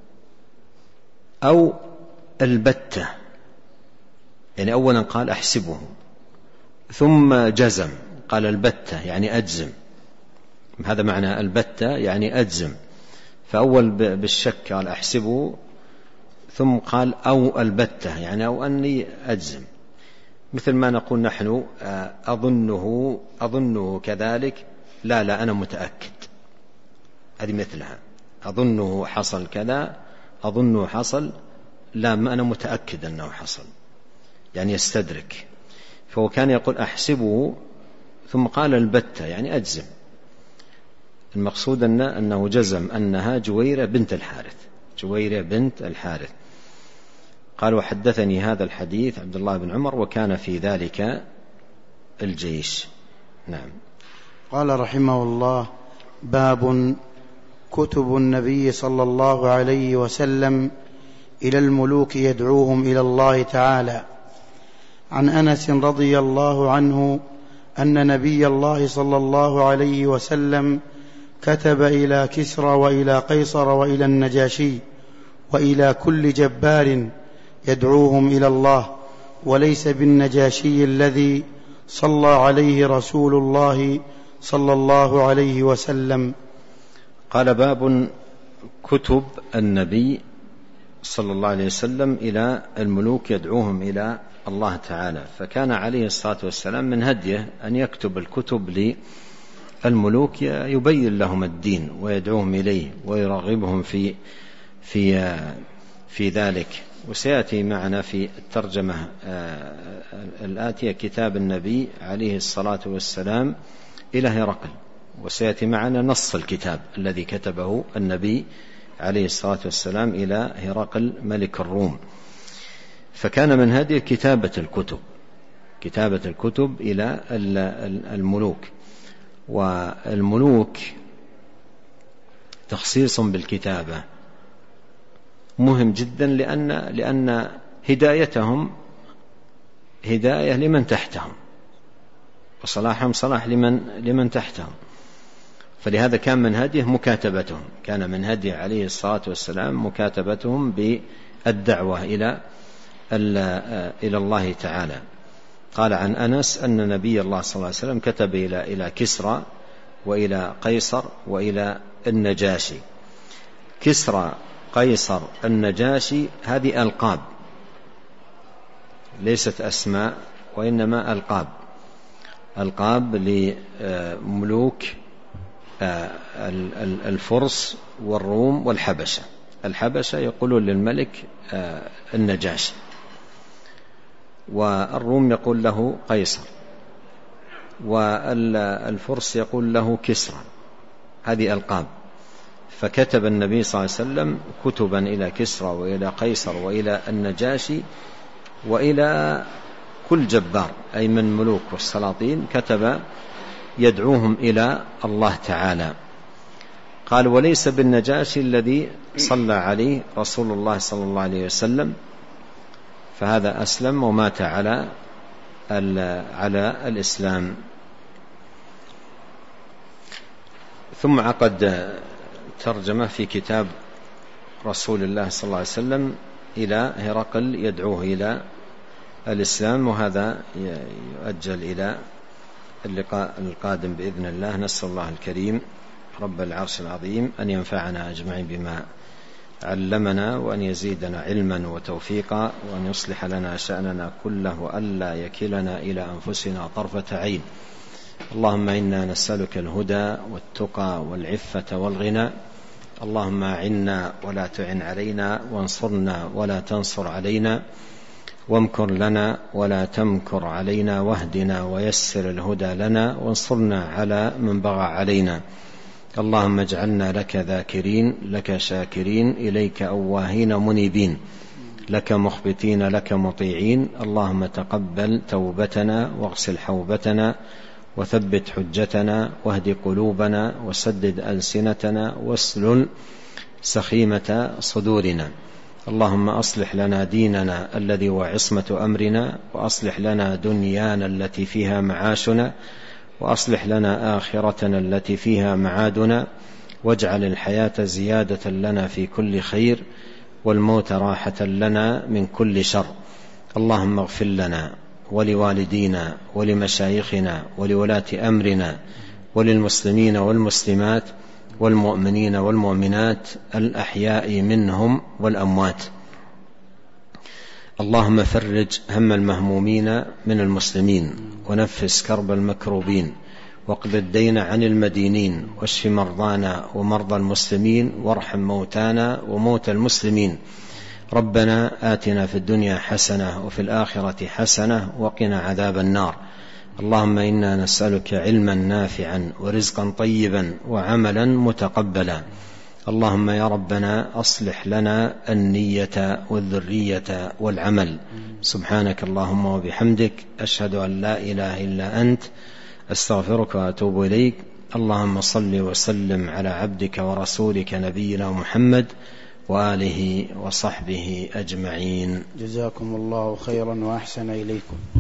أو البتة، يعني أولا قال أحسبه ثم جزم قال البتة يعني أجزم، هذا معنى البتة يعني أجزم. فأول بالشك قال أحسبه، ثم قال أو البتة يعني أو أني أجزم، مثل ما نقول نحن أظنه أظنه كذلك، لا لا أنا متأكد، هذه مثلها. أظنه حصل كذا، أظنه حصل، لا ما أنا متأكد أنه حصل، يعني يستدرك. فهو كان يقول أحسبه ثم قال البتة يعني أجزم. المقصود أن أنه جزم أنها جويرة بنت الحارث جويرة بنت الحارث. قال: وحدثني هذا الحديث عبد الله بن عمر وكان في ذلك الجيش. نعم. قال رحمه الله: باب كتب النبي صلى الله عليه وسلم إلى الملوك يدعوهم إلى الله تعالى. عن أنس رضي الله عنه أن نبي الله صلى الله عليه وسلم كتب إلى كسرى وإلى قيصر وإلى النجاشي وإلى كل جبار يدعوهم إلى الله، وليس بالنجاشي الذي صلى عليه رسول الله صلى الله عليه وسلم. قال: باب كتب النبي صلى الله عليه وسلم إلى الملوك يدعوهم إلى الله تعالى. فكان عليه الصلاة والسلام من هديه أن يكتب الكتب للملوك يبين لهم الدين ويدعوهم إليه ويرغبهم في في في ذلك. وسيأتي معنا في الترجمة الآتية كتاب النبي عليه الصلاة والسلام إلى هرقل، وسيأتي معنا نص الكتاب الذي كتبه النبي عليه الصلاة والسلام إلى هرقل ملك الروم. فكان من هذه كتابة الكتب كتابة الكتب إلى الملوك. والملوك تخصيص بالكتابة مهم جدا، لأن, لأن هدايتهم هداية لمن تحتهم، وصلاحهم صلاح لمن, لمن تحتهم. فلهذا كان من هديه مكاتبتهم، كان من هديه عليه الصلاة والسلام مكاتبتهم بالدعوة إلى إلى الله تعالى. قال عن أنس أن نبي الله صلى الله عليه وسلم كتب إلى إلى كسرى وإلى قيصر وإلى النجاشي. كسرى، قيصر، النجاشي، هذه ألقاب ليست أسماء، وإنما ألقاب ألقاب لملوك الفرس والروم والحبشة. الحبشة يقولون للملك النجاشي، والروم يقول له قيصر، والفرس يقول له كسرى. هذه ألقاب. فكتب النبي صلى الله عليه وسلم كتبا إلى كسرى وإلى قيصر وإلى النجاشي وإلى كل جبار، أي من ملوك والسلاطين، كتب يدعوهم إلى الله تعالى. قال: وليس بالنجاشي الذي صلى عليه رسول الله صلى الله عليه وسلم، فهذا أسلم ومات على على الإسلام. ثم عقد ترجمة في كتاب رسول الله صلى الله عليه وسلم إلى هرقل يدعوه إلى الإسلام، وهذا يؤجل إلى اللقاء القادم بإذن الله. نسأل الله الكريم رب العرش العظيم أن ينفعنا أجمعين بما علمنا، وأن يزيدنا علما وتوفيقا، وأن يصلح لنا شأننا كله، وألا يكلنا إلى أنفسنا طرفة عين. اللهم إنا نسألك الهدى والتقى والعفة والغنى. اللهم أعنا ولا تعن علينا، وانصرنا ولا تنصر علينا، وامكر لنا ولا تمكر علينا، واهدنا ويسر الهدى لنا، وانصرنا على من بغى علينا. اللهم اجعلنا لك ذاكرين، لك شاكرين، إليك أواهين منيبين، لك مخبتين، لك مطيعين. اللهم تقبل توبتنا، واغسل حوبتنا، وثبت حجتنا، واهد قلوبنا، وسدد ألسنتنا، واسلل سخيمة صدورنا. اللهم أصلح لنا ديننا الذي هو عصمة أمرنا، وأصلح لنا دنيانا التي فيها معاشنا، وأصلح لنا آخرتنا التي فيها معادنا، واجعل الحياة زيادة لنا في كل خير، والموت راحة لنا من كل شر. اللهم اغفر لنا ولوالدينا ولمشايخنا ولولاة أمرنا وللمسلمين والمسلمات والمؤمنين والمؤمنات الأحياء منهم والأموات. اللهم فرج هم المهمومين من المسلمين، ونفس كرب المكروبين، واقض الدين عن المدينين، واشف مرضانا ومرضى المسلمين، وارحم موتانا وموتى المسلمين. ربنا آتنا في الدنيا حسنة وفي الآخرة حسنة وقنا عذاب النار. اللهم إنا نسألك علما نافعا ورزقا طيبا وعملا متقبلا. اللهم يا ربنا أصلح لنا النية والذرية والعمل. سبحانك اللهم وبحمدك، أشهد أن لا إله إلا أنت، أستغفرك وأتوب إليك. اللهم صل وسلم على عبدك ورسولك نبينا محمد وآله وصحبه أجمعين. جزاكم الله خيرا وأحسن إليكم.